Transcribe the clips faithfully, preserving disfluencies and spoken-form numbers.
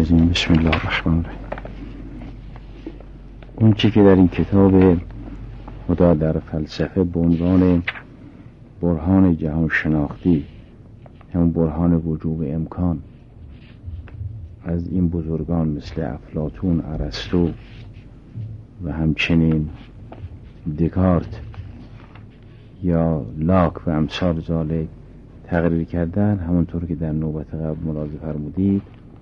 الرجیم. بسم الله الرحمن الرحیم. اون چی که در این کتاب خدا در فلسفه به عنوان برهان جهان شناختی، همون برهان وجوب امکان، از این بزرگان مثل افلاطون، ارسطو و همچنین دکارت یا لاک و امثال ذالک تقریر کردن، همونطور که در نوبت قبل ملاحظه فرمودید،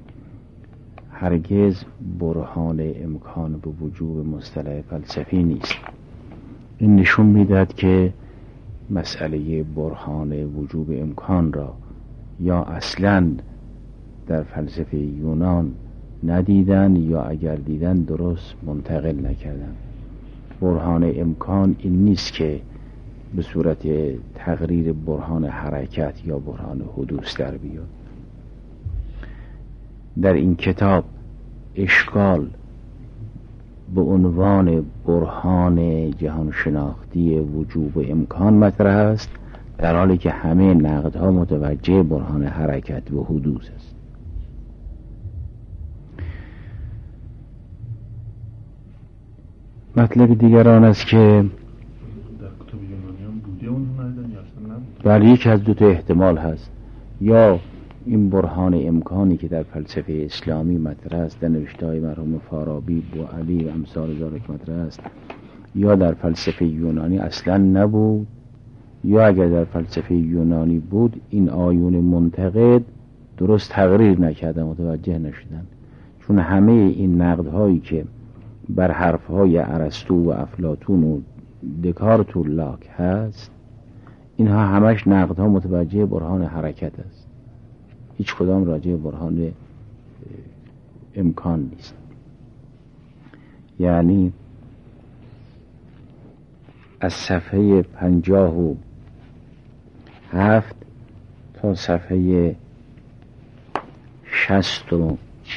هرگز برهان امکان به وجوب مصطلح فلسفی نیست. این نشون میدهد که مسئله برهان وجوب امکان را یا اصلاً در فلسفه یونان ندیدن یا اگر دیدن درست منتقل نکردن. برهان امکان این نیست که به صورت تقریر برهان حرکت یا برهان حدوث در بیاد. در این کتاب اشکال به عنوان برهان جهان شناختی وجوب امکان مطرح است، در حالی که همه نقدها متوجه برهان حرکت و حدوث است. مطلب دیگر آن است که بله، یک از دو تا احتمال هست، یا این برهان امکانی که در فلسفه اسلامی مطرح است، در نوشته‌های مرحوم فارابی، بوعلی و امثال ذالک مطرح است، یا در فلسفه یونانی اصلا نبود، یا اگر در فلسفه یونانی بود این آیون منتقد درست تقریر نکردن، متوجه نشدن. چون همه این نقدهایی که بر حرفهای ارسطو و افلاطون و دکارت و لاک هست، اینها همش نقدها متوجه برهان حرکت است، هیچ کدام راجع برهان امکان نیست. یعنی از صفحه پنجاه و هفت تا صفحه شست و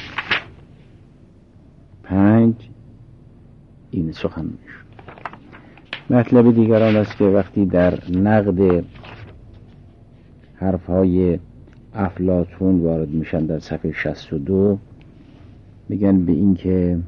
پنج این سخن میشود. مطلب دیگران است که وقتی در نقد حرفهای افلاطون وارد میشن در صفحه شصت و دو، میگن به این که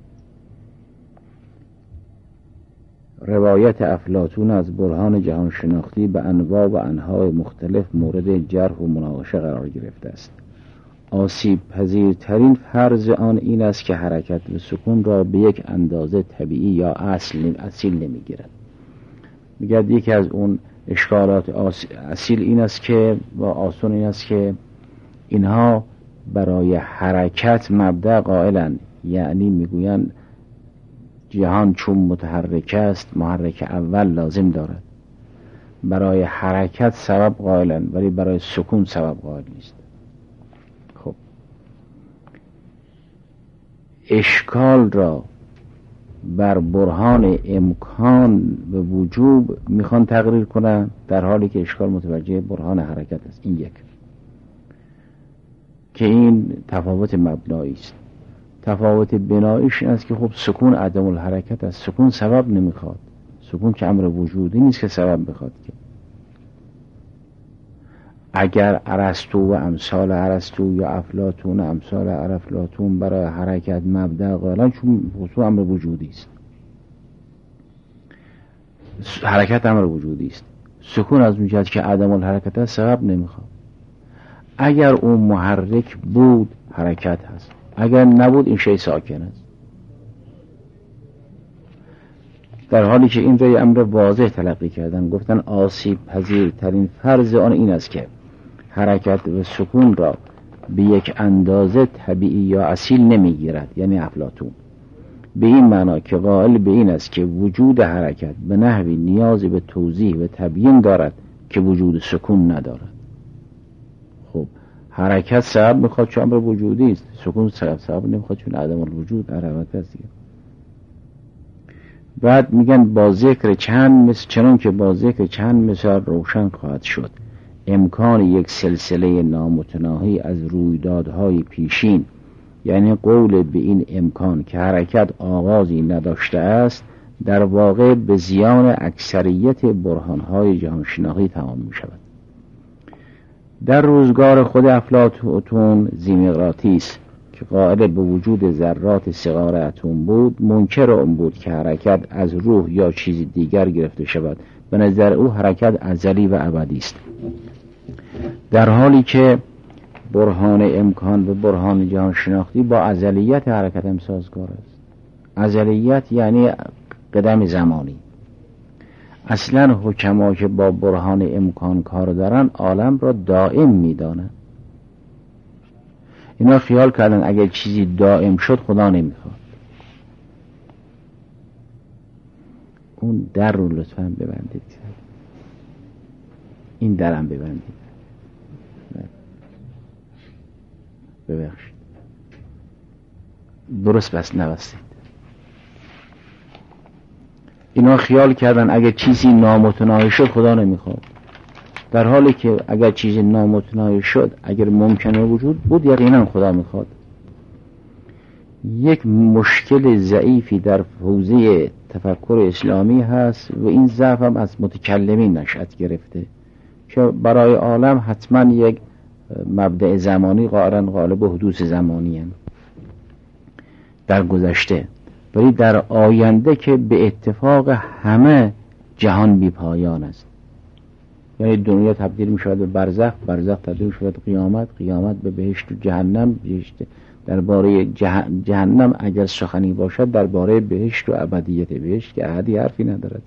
روایت افلاطون از برهان جهان شناختی به انواع و انواع مختلف مورد جرح و مناقشه قرار گرفته است. آسیب پذیرترین فرض آن این است که حرکت و سکون را به یک اندازه طبیعی یا اصل اصیل نمیگیرد. میگه یکی از اون اشکالات اصیل این است که و آسون این است که اینها برای حرکت مبدأ قائلند، یعنی میگویند جهان چون متحرک است محرک اول لازم دارد. برای حرکت سبب قائلند ولی برای سکون سبب قائل نیست. خب اشکال را بر برهان امکان و وجوب میخوان تقریر کنن، در حالی که اشکال متوجه برهان حرکت است. این یک که این تفاوت مبنایی است. تفاوت بناییش این است که خب سکون عدم الحرکت است، سکون سبب نمیخواد، سکون که امر وجودی نیست که سبب بخواد. که اگر ارسطو و امثال ارسطو یا افلاطون و امثال افلاطون برای حرکت مبدأ قائلن، چون خصوصا امر وجودی است، حرکت امر وجودی است، سکون از اون جهت که عدم الحرکت است سبب نمیخواد. اگر اون محرک بود حرکت هست، اگر نبود این شی ساکن است. در حالی که این رای امر واضح تلقی کردن، گفتن آسیب پذیرترین فرض آن این است که حرکت و سکون را به یک اندازه طبیعی یا اصیل نمیگیرد، یعنی افلاطون، به این معنا که قائل به این است که وجود حرکت به نحوی نیازی به توضیح و تبیین دارد که وجود سکون ندارد. خب حرکت سبب میخواد چون امر وجودی است، سکون سبب سبب نمیخواد چون عدم الوجود حرکت است. بعد میگن با ذکر چند مثل چنان که با ذکر چند مثال روشن خواهد شد امکان یک سلسله نامتناهی از رویدادهای پیشین، یعنی قول به این امکان که حرکت آغازی نداشته است، در واقع به زیان اکثریت برهانهای جهان شناختی تمام می شود. در روزگار خود افلاطون زیمقراطیس که قائل به وجود ذرات صغار اتم بود، منکر آن بود که حرکت از روح یا چیزی دیگر گرفته شود. به نظر او حرکت ازلی و ابدی است، در حالی که برهان امکان و برهان جهان شناختی با ازلیت حرکت هم سازگار است. ازلیت یعنی قدم زمانی. اصلا حکما که با برهان امکان کار دارن عالم را دائم میدانن. اینا خیال کردن اگر چیزی دائم شد خدا نمیخواد. اون در رو لطفاً ببندید، این درم ببندید، ببخشید درست بس نبستید. اینا خیال کردن اگر چیزی نامتناهی شد خدا نمیخواد، در حالی که اگر چیزی نامتناهی شد، اگر ممکنه وجود بود، یقینا خدا میخواد. یک مشکل ضعیفی در حوزه تفکر اسلامی هست و این ضعف هم از متکلمین نشأت گرفته که برای عالم حتما یک مبدأ زمانی قائلن، غالب حدوث زمانی هست در گذشته، ولی در آینده که به اتفاق همه جهان بی پایان است. یعنی دنیا تبدیل می شود به برزخ، برزخ تبدیل می شود به قیامت، قیامت به بهشت و جهنم. بهشت درباره جهن... جهنم اگر سخنی باشد درباره بهشت و ابدیت بهشت که احدی حرفی ندارد.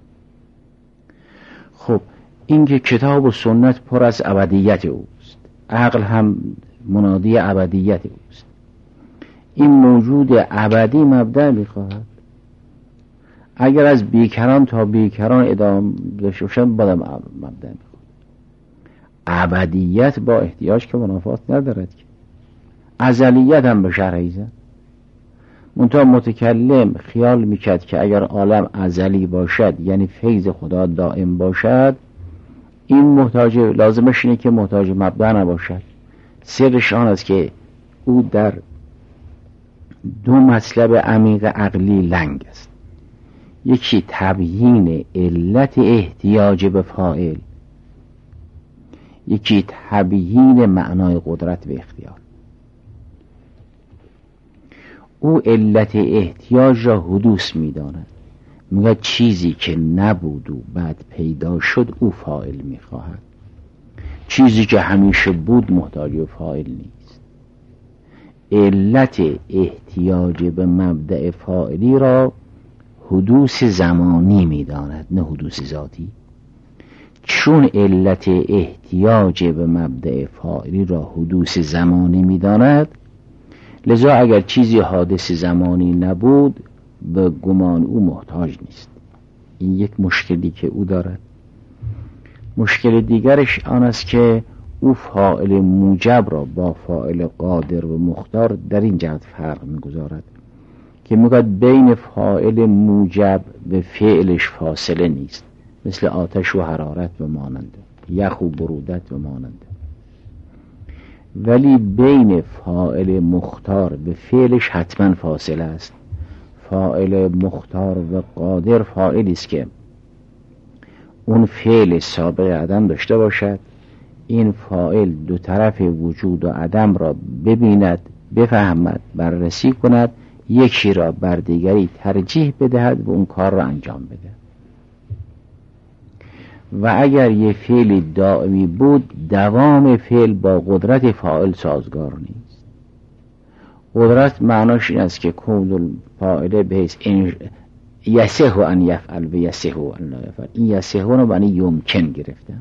خب این که کتاب و سنت پر از ابدیت اوست، عقل هم منادی ابدیت اوست. این موجود ابدی مبدأ میخواهد. اگر از بیکران تا بیکران ادامه داشته باشند بادم مبدأ میخواهد. ابدیت با احتیاج که منافات ندارد که. ازلیت هم به شرحی زن. منتها متکلم خیال میکرد که اگر عالم ازلی باشد، یعنی فیض خدا دائم باشد، این محتاج، لازمش اینه که محتاج مبدأ نباشد. سرش آن است که او در دو مطلب عمیق عقلی لنگ است. یکی تبیین علت احتیاج به فاعل، یکی تبیین معنای قدرت و اختیار. او علت احتیاج را حدوث می داند. میگه چیزی که نبود و بعد پیدا شد او فاعل می خواهد. چیزی که همیشه بود محتاج به فاعل نیست. علت احتیاج به مبدأ فاعلی را حدوث زمانی می داند، نه حدوث ذاتی. چون علت احتیاج به مبدأ فاعلی را حدوث زمانی می داند، لذا اگر چیزی حادث زمانی نبود به گمان او محتاج نیست. این یک مشکلی که او دارد. مشکل دیگرش آن است که او فاعل موجب را با فاعل قادر و مختار در این جهت فرق می‌گذارد که میگوید بین فاعل موجب و فعلش فاصله نیست، مثل آتش و حرارت و ماننده، یخ و برودت و ماننده، ولی بین فاعل مختار به فعلش حتما فاصله است. فاعل مختار و قادر فاعلی است که اون فعل سابق عدم داشته باشد، این فاعل دو طرف وجود و عدم را ببیند، بفهمد، بررسی کند، یکی را بر دیگری ترجیح بدهد و اون کار را انجام بده. و اگر یه فعل دائمی بود، دوام فعل با قدرت فاعل سازگار نیست. قدرت معناش این است که کون الفاعل بهیس یسه ان یفعل و یسه ان لا یفعل. این یسه رو معنی یمکن گرفتم،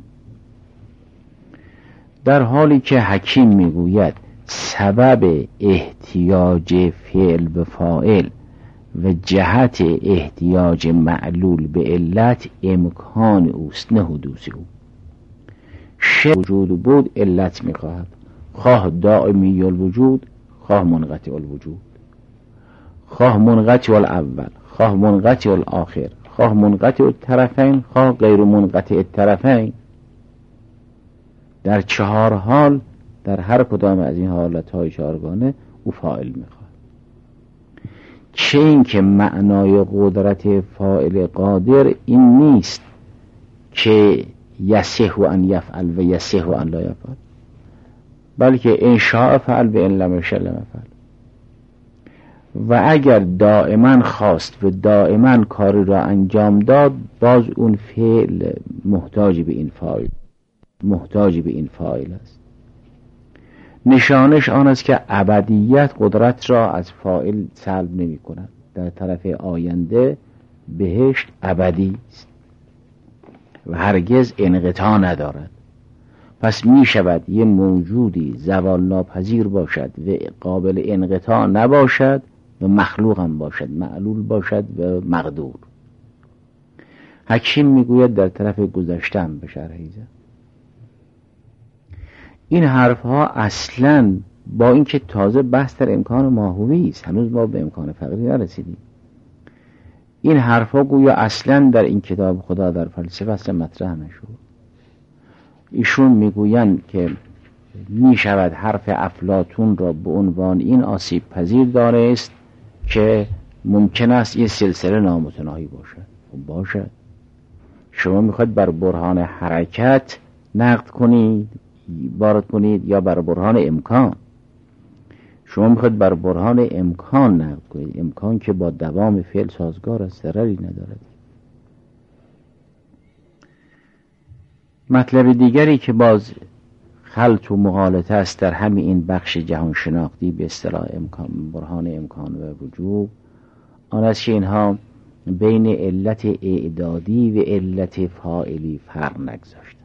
در حالی که حکیم میگوید سبب احتیاج فعل به فاعل و جهت احتیاج معلول به علت امکان اوست، نه حدوث او. شی وجود بود علت میخواهد، خواه دائمی الوجود، خواه منقطع الوجود، خواه منقطع الاول، خواه منقطع الاخر، خواه منقطع الطرفین، خواه غیر منقطع الطرفین. در چهار حال، در هر کدام از این حالتهای چهارگانه او فاعل میخواد. چه این که معنای قدرت فاعل قادر این نیست که یسه ان یفعل و یسه ان لا یفعل، بلکه ان شاء فعل و ان لم یشاء لم یفعل. و اگر دائما خواست و دائما کاری را انجام داد، باز اون فعل محتاج به این فاعل محتاج به این فاعل است. نشانش آن است که ابدیت قدرت را از فاعل سلب نمی کند. در طرف آینده بهشت ابدی است و هرگز انقطاع ندارد. پس می شود یه موجودی زوال ناپذیر باشد و قابل انقطاع نباشد و مخلوق هم باشد، معلول باشد و مقدور. حکیم میگوید در طرف گذشته هم به شرح ایزد. این حرف ها اصلا با اینکه تازه بحث در امکان ماهوی است، هنوز ما به امکان فقری نرسیدیم، این حرف ها گویا اصلا در این کتاب خدا در فلسفه اصلا مطرح نشد. ایشون میگویند که می شود حرف افلاطون را به عنوان این آسیب پذیر دانست که ممکن است یه سلسله نامتناهی باشد. خب باشد. شما میخواید بر برهان حرکت نقد کنید وارد کنید یا بر برهان امکان؟ شما میخواید بر برهان امکان نقد کنید، امکان که با دوام فعل سازگار است، ضرری ندارد. مطلب دیگری که باز خلط و مغالطه است در همین این بخش جهان شناختی به اصطلاح امکان، برهان امکان و وجوب، آن است که اینها بین علت اعدادی و علت فاعلی فرق نگذاشتن.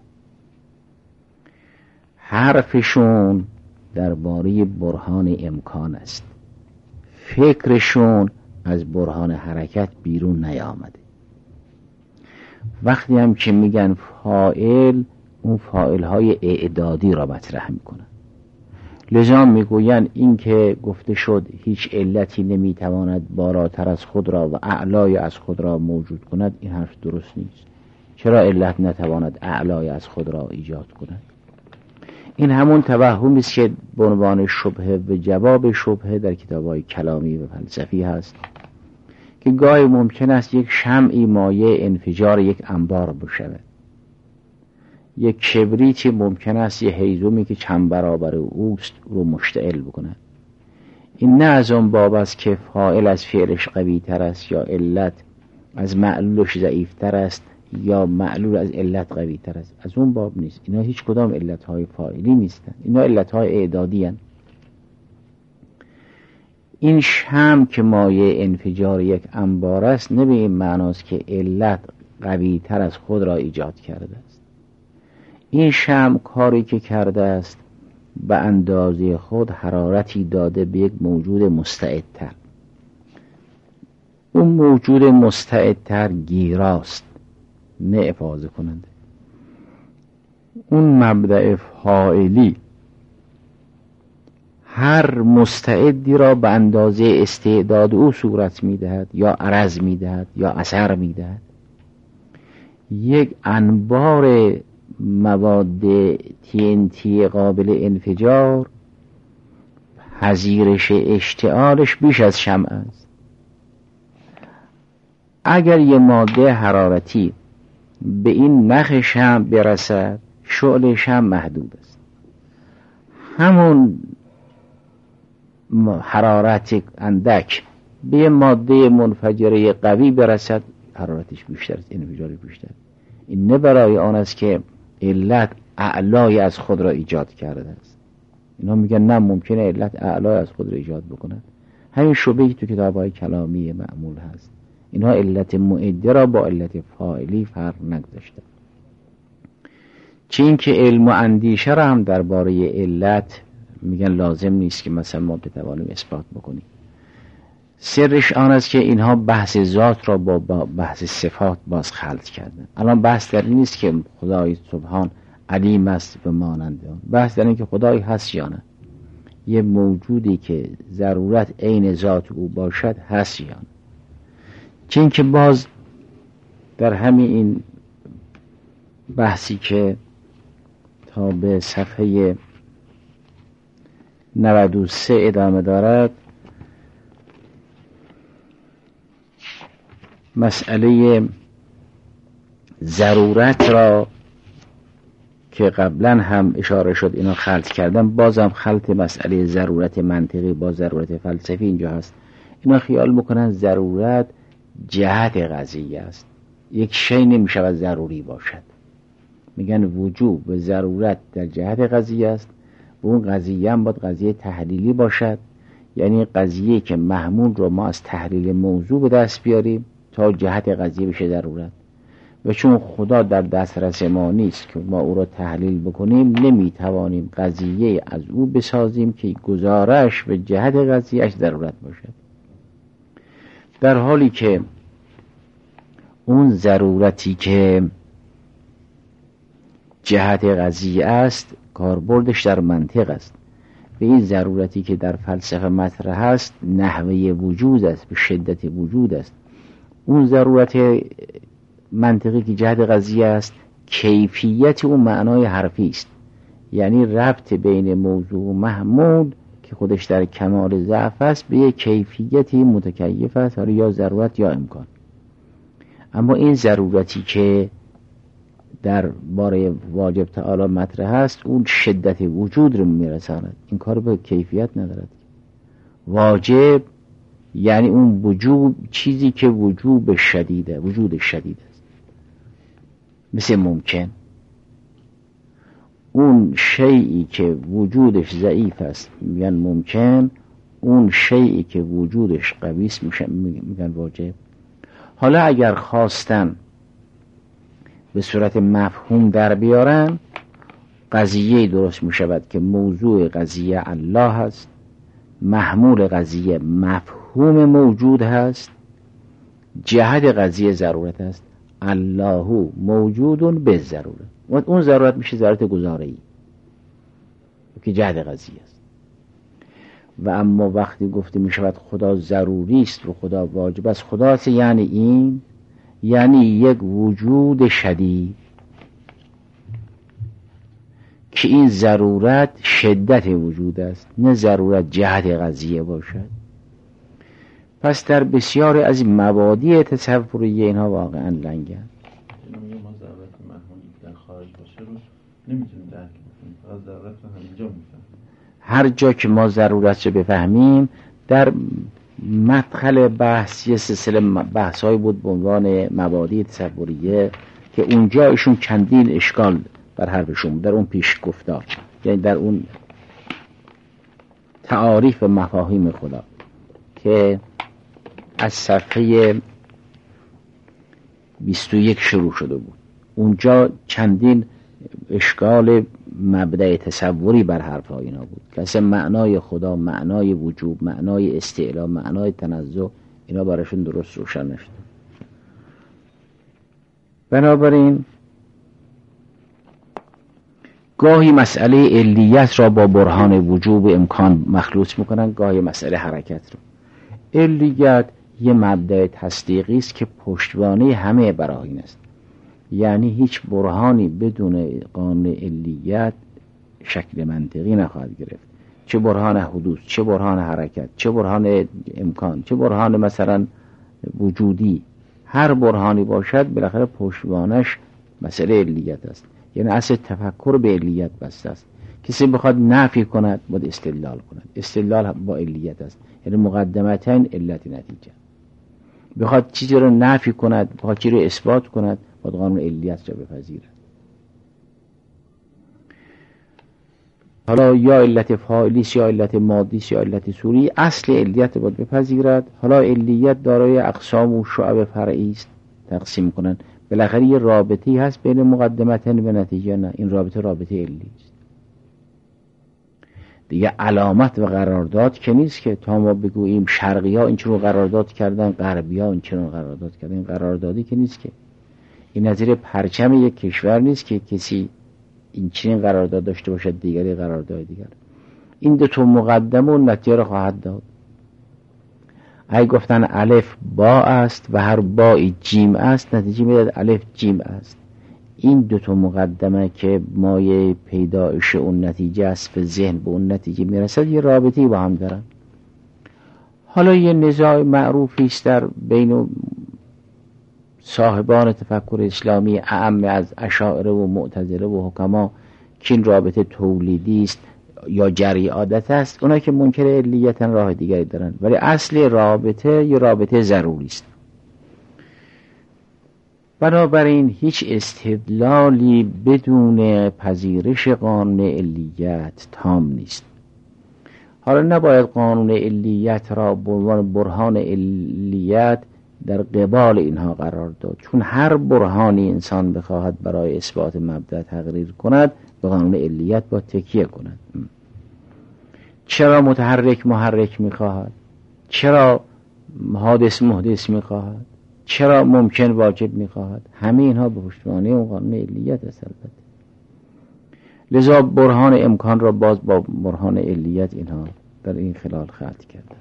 حرفشون درباره برهان امکان است، فکرشون از برهان حرکت بیرون نیامده. وقتی هم که میگن فاعل، اون فاعل های اعدادی را مطرح میکنن. لذا میگوین این که گفته شد هیچ علتی نمیتواند بالاتر از خود را و اعلای از خود را موجود کند، این حرف درست نیست. چرا علت نتواند اعلای از خود را ایجاد کند؟ این همون توهمی است که به عنوان شبهه و جواب شبهه در کتاب‌های کلامی و فلسفی هست که گاهی ممکن است یک شمعی مایه انفجار یک انبار بشود، یک کبریتی ممکن است یه هیزومی که چند برابر اوست رو مشتعل بکند. این نه از اون باب است که فاعل از فعلش قوی تر است یا علت از معلولش ضعیف تر است یا معلول از علت قوی تر است، از اون باب نیست. اینا هیچ کدام علتهای فاعلی نیستن، اینا علتهای اعدادی هستند. این شمع که مایه انفجار یک انبار است، نه به این معناست که علت قوی تر از خود را ایجاد کرده است. این شمع کاری که کرده است به اندازه خود حرارتی داده به یک موجود مستعدتر. اون موجود مستعدتر گیراست، نه افاضه کننده. اون مبدأ فاعلی هر مستعدی را به اندازه استعداد او صورت میدهد یا عرض میدهد یا اثر میدهد. یک انبار مواد تی ان تی قابل انفجار پذیرش اشتعالش بیش از شمع است. اگر یه ماده حرارتی به این نخ شمع برسد، شعله شمع محدود است. همون حرارت اندک به یه ماده منفجره قوی برسد، حرارتش بیشتر است، انفجارش بیشتر. این نه برای آن است که علت اعلای از خود را ایجاد کرده است. اینا میگن نه، ممکنه علت اعلای از خود را ایجاد بکند. همین شبهی تو کتاب‌های کلامی معمول هست. اینها علت معده را با علت فاعلی فرق نگذاشتن. چه این که علم و اندیشه را هم درباره علت میگن لازم نیست که مثلا ما بتوانیم اثبات بکنیم. سرش آن است که اینها بحث ذات را با بحث صفات باز خلط کردن. الان بحث در این نیست که خدای سبحان علیم است و مانند آن. بحث در این که خدای هست یا نه. یه موجودی که ضرورت عین ذات او باشد هست یا نه. چه این که باز در همین این بحثی که تا به صفحه نود و سه ادامه دارد، مسئله ضرورت را که قبلا هم اشاره شد اینا خلط کردن، بازم خلط مسئله ضرورت منطقی با ضرورت فلسفی اینجا هست. اینا خیال میکنن ضرورت جهت قضیه است، یک شی نمیشود ضروری باشد. میگن وجوب و ضرورت در جهت قضیه است و اون قضیه هم باید قضیه تحلیلی باشد، یعنی قضیه که محمول رو ما از تحلیل موضوع به دست بیاریم تا جهت قضیه بشه ضرورت. و چون خدا در دسترس ما نیست که ما او را تحلیل بکنیم، نمیتوانیم قضیه از او بسازیم که گزارش به جهت قضیهش ضرورت باشد. در حالی که اون ضرورتی که جهت قضیه است کاربردش در منطق است، به این ضرورتی که در فلسفه مطرح است نحوه وجود است، به شدت وجود است. اون ضرورت منطقی که جهت قضیه است کیفیت اون معنای حرفی است، یعنی ربط بین موضوع و محمول که خودش در کمال ضعف است به یک کیفیتی متکیف است، یا ضرورت یا امکان. اما این ضرورتی که در باره واجب تعالی مطرح است اون شدت وجود رو میرساند، این کار به کیفیت ندارد. واجب یعنی اون وجوب، چیزی که وجوب شدیده، وجود شدید است. مثل ممکن، اون شیئی که وجودش ضعیف است میگن ممکن، اون شیئی که وجودش قوی است میگن واجب. حالا اگر خواستن به صورت مفهوم در بیارن، قضیه درست می شود که موضوع قضیه الله هست، محمول قضیه مفهوم موجود هست، جهت قضیه ضرورت هست. الله موجود به ضرورت، و اون ضرورت میشه ضرورت گزاره‌ای که جهت قضیه است. و اما وقتی گفته می شود خدا ضروری است و خدا واجب است، خدا است یعنی این، یعنی یک وجود شدید که این ضرورت شدت وجود است، نه ضرورت جهت قضیه باشد. پس در بسیار از این مبادی تصوری اینها واقعا لنگن. ما ضرورت محمولی در خارج باشه رو نمیتونیم درک بکنیم، فقط ضرورت رو همینجا میفهمیم. هر جا که ما ضرورت رو بفهمیم، در مدخل بحث یه سلسله بحث‌هایی بود به عنوان مبادی تصوریه که اونجا ایشون چندین اشکال بر حرفشون در اون پیش گفتار، یعنی در اون تعاریف مفاهیم خدا که از صفحه بیست و یک شروع شده بود، اونجا چندین اشکال مبدأ تصوری بر حرف‌های اینا بود که اصلا معنای خدا، معنای وجوب، معنای استعلا، معنای تنزه، اینا براشون درست روشن نشد. بنابراین گاهی مسئله علیت را با برهان وجوب امکان مخلوط میکنن، گاهی مسئله حرکت رو. علیت یه مبدأ تصدیقی است که پشتوانه همه براهین است، یعنی هیچ برهانی بدون قانون علیت شکل منطقی نخواهد گرفت، چه برهان حدوث، چه برهان حرکت، چه برهان امکان، چه برهان مثلا وجودی. هر برهانی باشد بالاخره پشتوانش مسئله علیت است، یعنی اصل تفکر به علیت بسته است. کسی بخواد نفی کند باید استدلال کند، استدلال با علیت است، یعنی مقدمتاً علت نتیجه. بخواد چیزی رو نفی کند، بخواد چیزی رو اثبات کند، باید قانون علیت را بپذیرد. حالا یا علت فاعلی است، یا علت مادی است، یا علت صوری، اصل علیت باید بپذیرد. حالا علیت دارای اقسام و شعب فرعی است، تقسیم کنن. بالاخره یه رابطه‌ای هست بین مقدمتن و نتیجه، نه این رابطه رابطه علی است دیگه. علامت و قرارداد که نیست که تا ما بگوییم شرقی ها این چون قرارداد کردن، غربی ها این چون قرارداد کردن. این قراردادی که نیست که، این نظیر پرچم یک کشور نیست که کسی این چنین قرارداد داشته باشد دیگری قرارداد دیگر. این دو تا مقدمه و نتیجه را خواهد داد. اگه گفتن الف با است و هر بایی جیم است، نتیجه میداد الف جیم است. این دو تا مقدمه که مایه پیدایش اون نتیجه است و ذهن به اون نتیجه میرسد، یه رابطه‌ای با هم دارن. حالا یه نزاع معروفی است در بین صاحبان تفکر اسلامی اعم از اشاعره و معتزله و حکما که این رابطه تولیدی است، یا جری عادت است، اونا که منکر علیتن راه دیگری دارن، ولی اصل رابطه یا رابطه ضروری است. بنابراین هیچ استدلالی بدون پذیرش قانون علیت تام نیست. حالا نباید قانون علیت را به عنوان برهان علیت در قبال اینها قرار داد، چون هر برهانی انسان بخواهد برای اثبات مبدأ تقریر کند به قانون علیت با تکیه کند. چرا متحرک محرک میخواهد؟ چرا حادث محدث میخواهد؟ چرا ممکن واجب میخواهد؟ همه اینها به پشتوانه اون قانون علیت است. البته لذا برهان امکان را باز با برهان علیت اینها در این خلال خلط کردن.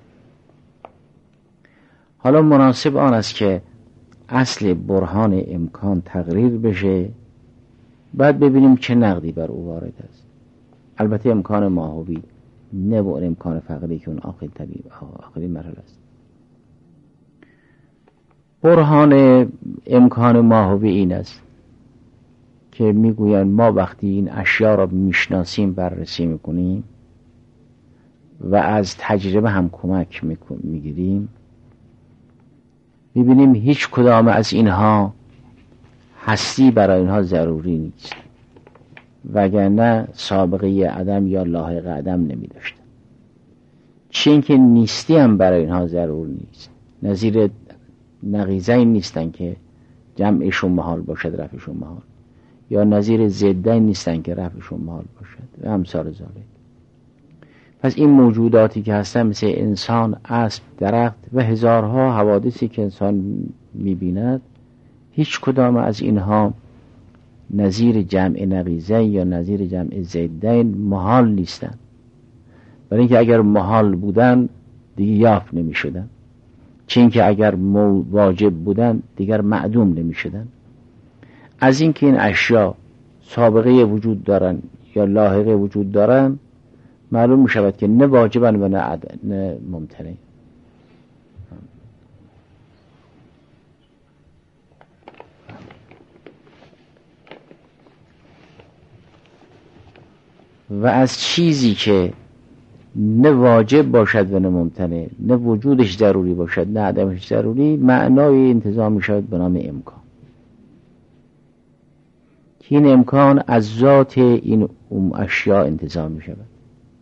حالا مناسب آن است که اصل برهان امکان تقریر بشه، بعد ببینیم چه نقدی بر او وارد است. البته امکان ماهوی، نه با امکان فقری که اون آخرین طبیعی آخرین مرحله است. برهان امکان ماهوی این است که میگویند ما وقتی این اشیاء را میشناسیم، بررسی میکنیم و از تجربه هم کمک میگیریم، میبینیم هیچ کدام از اینها هستی برای اینها ضروری نیست، وگرنه سابقه عدم یا لاحق عدم نمیداشتن. چه اینکه نیستی هم برای اینها ضرور نیست، نظیر نقیضین نیستن که جمعشون محال باشد رفعشون محال، یا نظیر ضدین نیستن که رفعشون محال باشد و امثال ذالک. پس این موجوداتی که هستن مثل انسان، اسب، درخت و هزارها حوادثی که انسان میبیند، هیچ کدام از اینها نظیر جمع نقیضین یا نظیر جمع ضدین محال نیستن، برای اینکه اگر محال بودن دیگه یافت نمی شدن، چه اینکه اگر واجب بودن دیگر معدوم نمی شدن. از اینکه این اشیاء سابقه وجود دارن یا لاحقه وجود دارن معلوم می شود که نه واجبن و نه, عد... نه ممتنع. و از چیزی که نه واجب باشد و نه ممتنع، نه وجودش ضروری باشد نه عدمش ضروری، معنای انتزاع می شود به نام امکان. این امکان از ذات این اشیاء انتزاع می شود،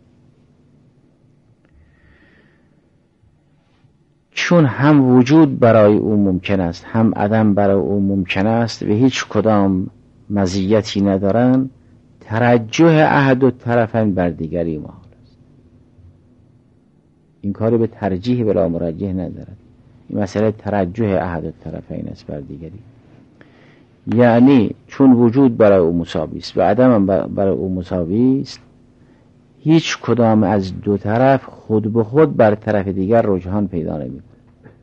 چون هم وجود برای او ممکن است هم عدم برای او ممکن است و هیچ کدام مزیتی ندارند. ترجح احد و طرفین بر دیگری محال است. این کاری به ترجیح بلا مرجح ندارد. این مسئله ترجح احد و طرفین است بر دیگری، یعنی چون وجود برای او مساوی است و عدم برای او مساوی است، هیچ کدام از دو طرف خود به خود بر طرف دیگر رجحان پیدا نمی کند،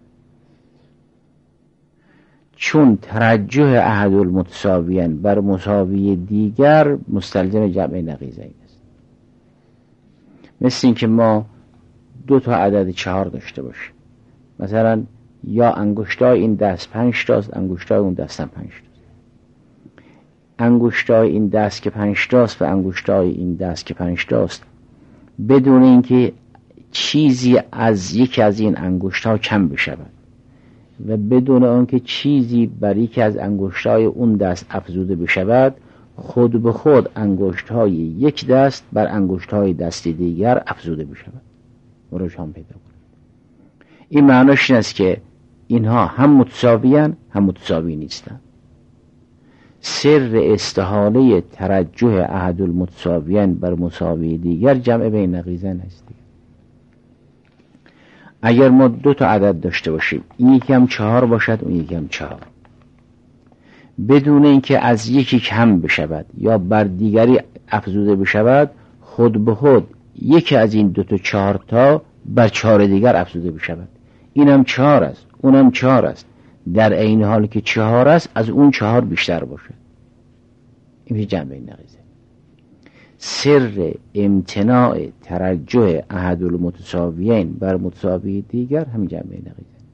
چون ترجح احد المتساویین بر مساوی دیگر مستلزم جمع نقیضین است. مثل این که ما دو تا عدد چهار داشته باشیم، مثلا یا انگشتای این دست پنج تاست، انگشتای اون دست هم پنج تاست. انگشتای این دست که پنج تاست و انگشتای این دست که پنج تاست، بدون اینکه چیزی از یکی از این انگشت‌ها کم بشود و بدون آنکه چیزی بر یکی از انگشت‌های اون دست افزوده بشود، خود به خود انگشت‌های یک دست بر انگشت‌های دست دیگر افزوده بشود و رجحان پیدا کند. این معناش این است که اینها هم متساویان هم متساوی نیستند. سر استحاله ترجح احد المتساویین بر مساوی دیگر جمع بین نقیضین است. اگر ما دو تا عدد داشته باشیم، این یکی هم چهار باشد اون یکی هم چهار، بدون اینکه از یکی کم بشود یا بر دیگری افزوده بشود، خود به خود یکی از این دو تا چهار تا بر چهار دیگر افزوده بشود. این هم چهار است اون هم چهار است، در عین حال که چهار است از اون چهار بیشتر باشد. این میشه جمع بین نقیضین. سر امتناع ترجح احد المتساویین بر متساوی دیگر همین جمع بین نقیضین.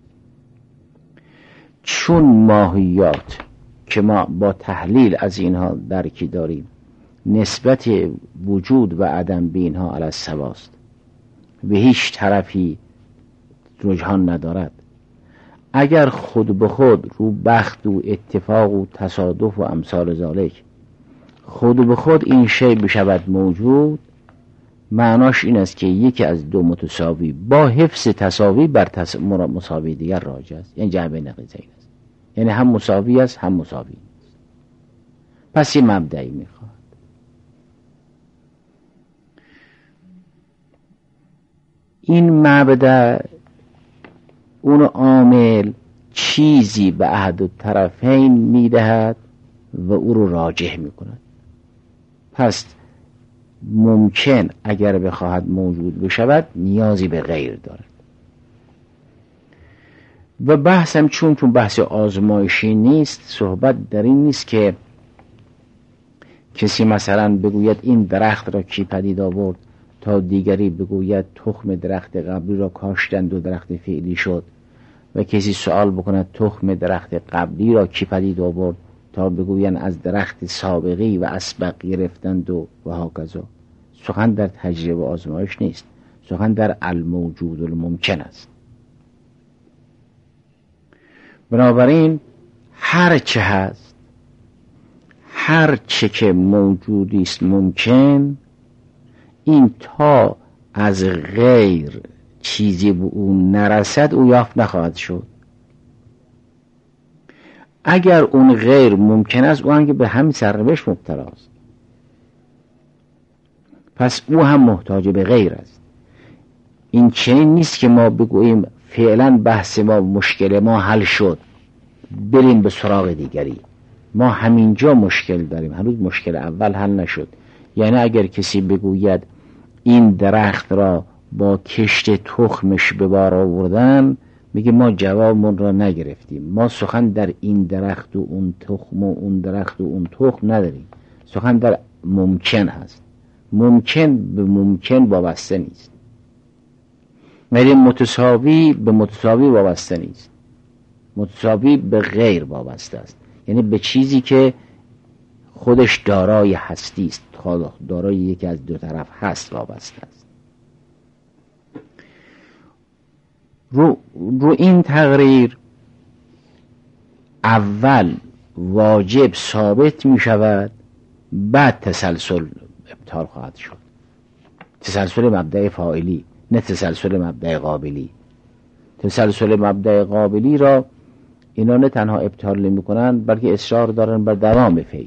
چون ماهیات که ما با تحلیل از اینها درکی داریم نسبت وجود و عدم به اینها علی السواست، به هیچ طرفی رجحان ندارد. اگر خود به خود رو بخت و اتفاق و تصادف و امثال ذالک خود به خود این شی بشود موجود، معناش این است که یکی از دو متساوی با حفظ تساوی بر تس... مساوی دیگر راجع است، یعنی جمع نقیضه این است، یعنی هم مساوی است هم مساوی است. پس یه مبدعی میخواد. این مبدع اون عامل چیزی به احد الطرفین میدهد و او رو راجح میکند. پس ممکن اگر بخواهد موجود بشود نیازی به غیر دارد. و بحثم چون چون بحث آزمایشی نیست، صحبت در این نیست که کسی مثلا بگوید این درخت را کی پدید آورد تا دیگری بگوید تخم درخت قبلی را کاشتند و درخت فعلی شد، و کسی سوال بکند تخم درخت قبلی را کی پدید آورد تا بگوین از درخت سابقی و اسبق گرفتند و و هاکذا. سخن در تجربه و آزمایش نیست، سخن در الموجود الممکن است. بنابراین هر چه هست، هر چه که موجودی است ممکن، این تا از غیر چیزی به اون نرسد او یافت نخواهد شد. اگر اون غیر ممکن است او هم که به همین سرنوشت مبتلا است، پس او هم محتاج به غیر است. این چنین نیست که ما بگوییم فعلا بحث ما مشکل ما حل شد بریم به سراغ دیگری. ما همینجا مشکل داریم، هنوز مشکل اول حل نشد. یعنی اگر کسی بگوید این درخت را با کشت تخمش به بار آوردن، میگه ما جوابمون را نگرفتیم، ما سخن در این درخت و اون تخم و اون درخت و اون تخم نداریم، سخن در ممکن هست. ممکن به ممکن وابسته نیست، ولی متساوی به متساوی وابسته نیست، متساوی به غیر وابسته است، یعنی به چیزی که خودش دارای هستی است، دارای یکی از دو طرف هست وابسته است. رو, رو این تقریر اول واجب ثابت می شود، بعد تسلسل ابطال خواهد شد. تسلسل مبدأ فاعلی، نه تسلسل مبدأ قابلی. تسلسل مبدأ قابلی را اینا نه تنها ابطال نمی کنند بلکه اصرار دارن بر دوام فیض.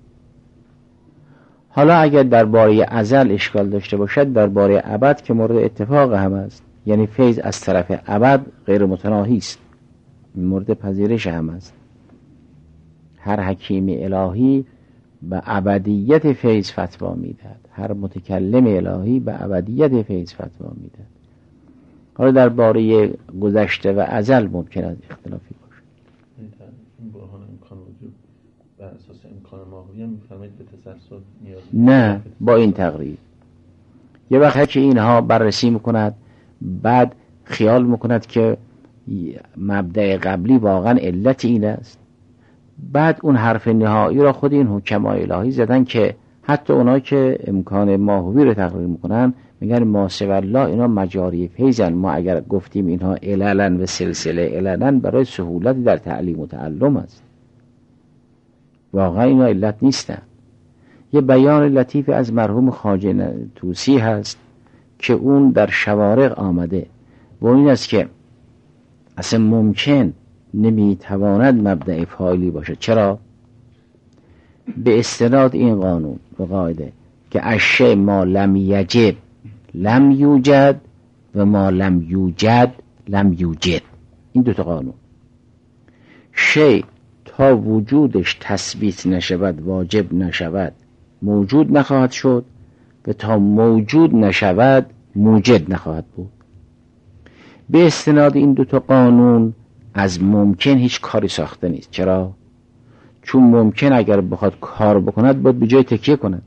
حالا اگر درباره ازل اشکال داشته باشد، درباره ابد که مورد اتفاق هم است، یعنی فیض از طرف ابد غیر متناهی است، مورد پذیرش هم است. هر حکیم الهی به ابدیت فیض فتوا میدهد، هر متکلم الهی به ابدیت فیض فتوا میدهد. حالا درباره گذشته و ازل ممکن است اختلافی باشه. این برهان امکان وجود بر اساس امکان ماهوی هم میفرمایید به تسلسل نیاز نه، با این تقریر یه وقت که اینها بررسی میکند، بعد خیال میکند که مبدأ قبلی واقعا علت این است، بعد اون حرف نهایی را خود این حکمای الهی زدن که حتی اونایی که امکان ماهوی رو تقریر میکنن میگن ما سوی الله اینا مجاری فیضن. ما اگر گفتیم اینها عللن و سلسله عللن برای سهولت در تعلیم و تعلم است، واقعا اینا علت نیستن. یه بیان لطیف از مرحوم خواجه طوسی هست که اون در شوارق آمده و این است که اصلا ممکن نمیتواند مبدأ فاعلی باشه. چرا؟ به استناد این قانون و قاعده که الشیء ما لم یجب لم یوجد و ما لم یوجد لم یوجد. این دوتا قانون، شیء تا وجودش تثبیت نشود، واجب نشود، موجود نخواهد شد، و تا موجود نشود موجد نخواهد بود. به استناد این دوتا قانون از ممکن هیچ کاری ساخته نیست. چرا؟ چون ممکن اگر بخواد کار بکند باید به جای تکیه کند،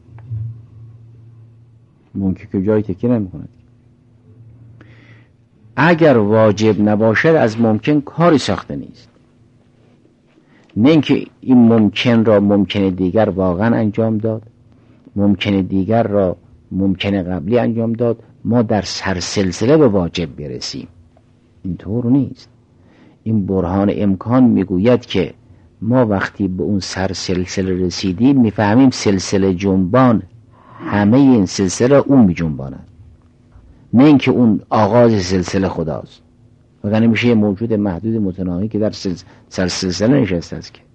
ممکن که جای تکیه نمی کند. اگر واجب نباشد از ممکن کاری ساخته نیست. نه اینکه این ممکن را ممکن دیگر واقعا انجام داد، ممکن دیگر را ممکن قبلی انجام داد، ما در سرسلسله به واجب برسیم. اینطور نیست. این برهان امکان میگوید که ما وقتی به اون سرسلسله رسیدیم میفهمیم سلسله جنبان همه این سلسله اون میجنباند، نه اینکه اون آغاز سلسله خداست. وگرنه میشه یه موجود محدود متناهی که در سلسله نشسته است. که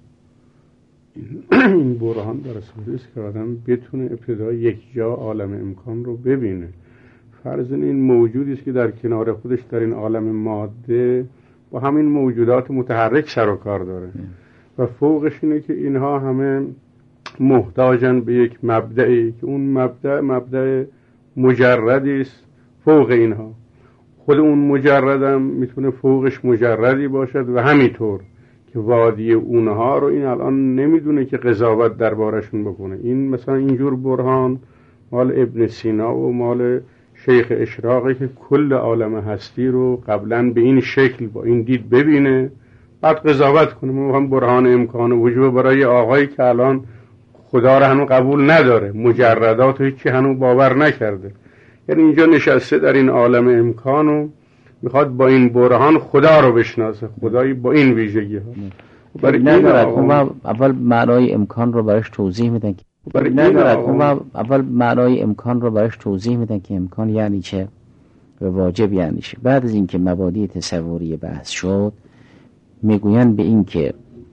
این برهان در اصل است که آدم بتونه ابتدا یک جا عالم امکان رو ببینه. فرض این موجودی است که در کنار خودش در این عالم ماده با همین موجودات متحرک سر و کار داره و فوقش اینه که اینها همه محتاجن به یک مبدعی که اون مبدع مبدع مجردی است فوق اینها. خود اون مجردم میتونه فوقش مجردی باشد و همینطور که وادی اونها رو این الان نمیدونه که قضاوت دربارشون بکنه. این مثلا اینجور برهان مال ابن سینا و مال شیخ اشراقی که کل عالم هستی رو قبلا به این شکل با این دید ببینه بعد قضاوت کنه. ما هم برهان امکان وجود برای آقایی که الان خدا رو هنوز قبول نداره، مجردات رو هیچی هنوز باور نکرده، یعنی اینجا نشسته در این عالم امکان و میخواد با این برهان خدا رو بشناسه، خدایی با این ویژگی ها. برای ندارد اون اول معنای امکان رو برایش توضیح میدن که برای ندارد اون اول معنای امکان رو برایش توضیح میدن که امکان یعنی چه و واجب یعنی چه. بعد از اینکه مبادی تصوری بحث شد میگوین به این که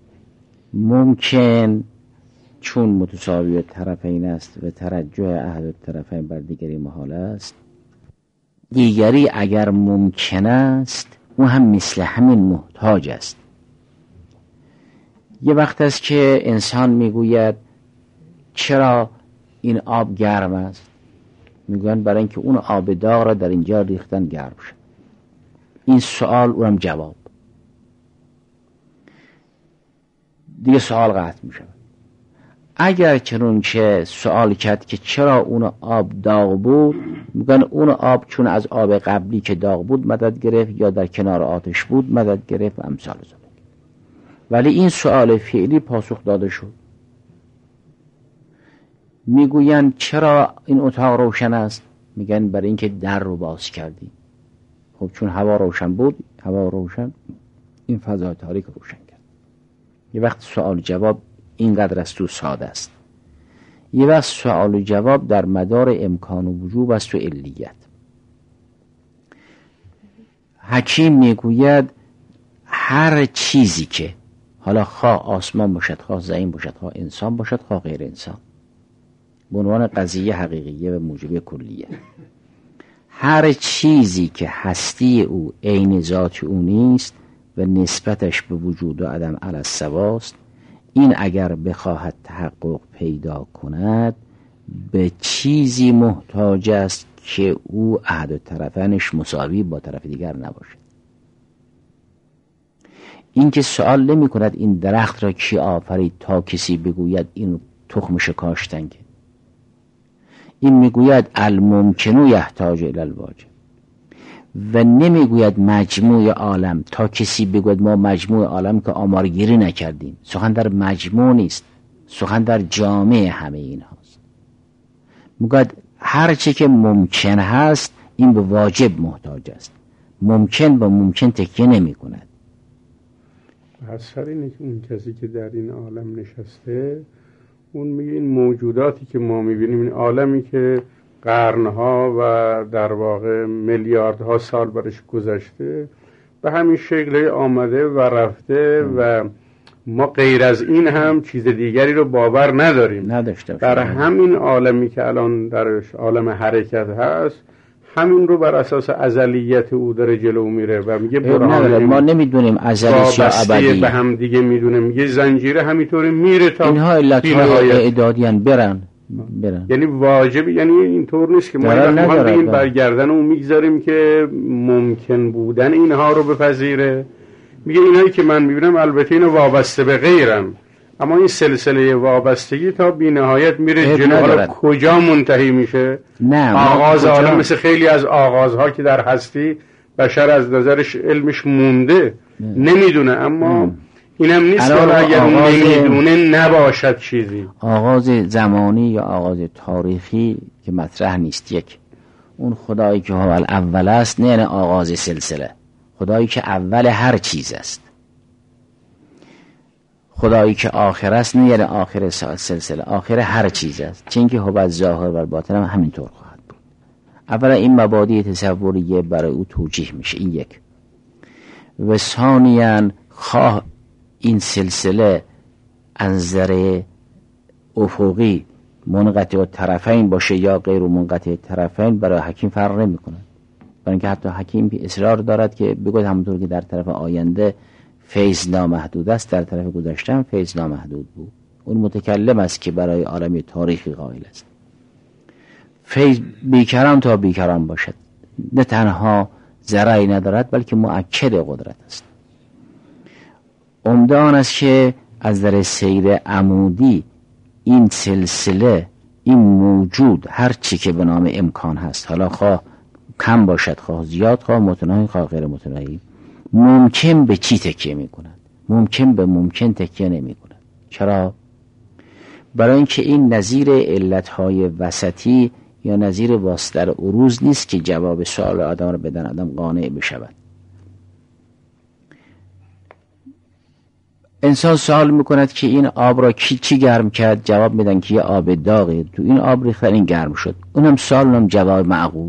ممکن چون متساوی طرفین است و ترجح احد طرفین بر دیگری محال است، دیگری اگر ممکن است او هم مثل همین محتاج است. یه وقت است که انسان میگوید چرا این آب گرم است؟ میگوین برای اینکه اون آب داغ را در اینجا ریختن گرم شد. این سوال اونم جواب دیگه سوال قطع میشه. اگر چنونچه سوال کرد که چرا اون آب داغ بود، میگن اون آب چون از آب قبلی که داغ بود مدد گرفت یا در کنار آتش بود مدد گرفت و امثال ذلک. ولی این سوال فعلی پاسخ داده شد. میگوین چرا این اتاق روشن است؟ میگن برای اینکه در رو باز کردی. خب چون هوا روشن بود، هوا روشن این فضای تاریک روشن کرد. یه وقت سوال جواب اینقدر است تو ساده است. یه وقت سوال و جواب در مدار امکان و وجوب است و علیت. حکیم میگوید هر چیزی که حالا خواه آسمان باشد، خواه زمین باشد، خواه انسان باشد، خواه غیر انسان، به عنوان قضیه حقیقیه و موجب کلیه، هر چیزی که هستی او عین ذات او نیست و نسبتش به وجود و عدم علی السواست، این اگر بخواهد تحقق پیدا کند به چیزی محتاج است که او احد طرفینش مساوی با طرف دیگر نباشد. این که سوال نمی کند این درخت را کی آفرید تا کسی بگوید این تخمش کاشتن. که این میگوید الممکنو یحتاج الی الواجب و نمیگوید مجموع عالم تا کسی بگوید ما مجموع عالم که آمارگیری نکردیم. سخن در مجموع نیست، سخن در جامعه همه این هاست. میگوید هر چه که ممکن هست این به واجب محتاج است. ممکن با ممکن تکیه نمی کند. اثر اینه که اون کسی که در این عالم نشسته اون میگه این موجوداتی که ما میبینیم، این عالمی که قرنها و در واقع میلیاردها سال برش گذشته به همین شکل آمده و رفته و ما غیر از این هم چیز دیگری رو باور نداریم. نداشته در همین عالمی که الان درش عالم حرکت هست همین رو بر اساس ازلیت او داره جلو میره و میگه برهان ما نمیدونیم ازلیت یا ابدی به هم دیگه میدونه. میگه زنجیره همینطوری میره تا اینها علتهای اعدادیان برن برن. یعنی واجب، یعنی اینطور نیست که ما این برگردن رو میگذاریم که ممکن بودن اینها رو بپذیره. میگه اینایی که من میبینم البته اینو وابسته به غیرم، اما این سلسله وابستگی تا بی نهایت میره جلو. حالا کجا منتهی میشه؟ نه آغاز عالم مثل خیلی از آغازها که در هستی بشر از نظرش علمش مونده نمیدونه، اما ام. اینم نیست که اگر اون نمیدونه نباشد چیزی. آغاز زمانی یا آغاز تاریخی که مطرح نیست. یک، اون خدایی که اول اول است نه یعنی آغاز سلسله، خدایی که اول هر چیز است. خدایی که آخر است نه یعنی آخر سلسله، آخر هر چیز است. چون که هو ظاهر و باطن هم همینطور خواهد بود. اولا این مبادی تصوریه برای او توجیه میشه، این یک. و ثانیاً خواه این سلسله از نظر افقی منقطع الطرفین باشه یا غیر منقطع الطرفین برای حکیم فرق نمیکنه. برای اینکه حتی حکیم اصرار دارد که بگوید همونطور که در طرف آینده فیض نامحدود است، در طرف گذشته هم فیض نامحدود بود. اون متکلم است که برای عالم تاریخی قائل است. فیض بیکران تا بیکران باشد، نه تنها ذرعی ندارد بلکه مؤکد قدرت است. عمده آن است که از در سیر عمودی این سلسله، این موجود، هر چی که به نام امکان هست، حالا خواه کم باشد خواه زیاد، خواه متناهی خواه غیر متناهی، ممکن به چی تکیه می کند؟ ممکن به ممکن تکیه نمی کند. چرا؟ برای اینکه این نظیر علتهای وسطی یا نظیر واسطه عروض نیست که جواب سوال آدم رو بدن آدم قانع بشود. انسان سوال میکند که این آب را کی چی گرم کرد؟ جواب میدن که یه آب داغه، تو این آب ریختن این گرم شد. اونم سوال، اونم جواب معقول.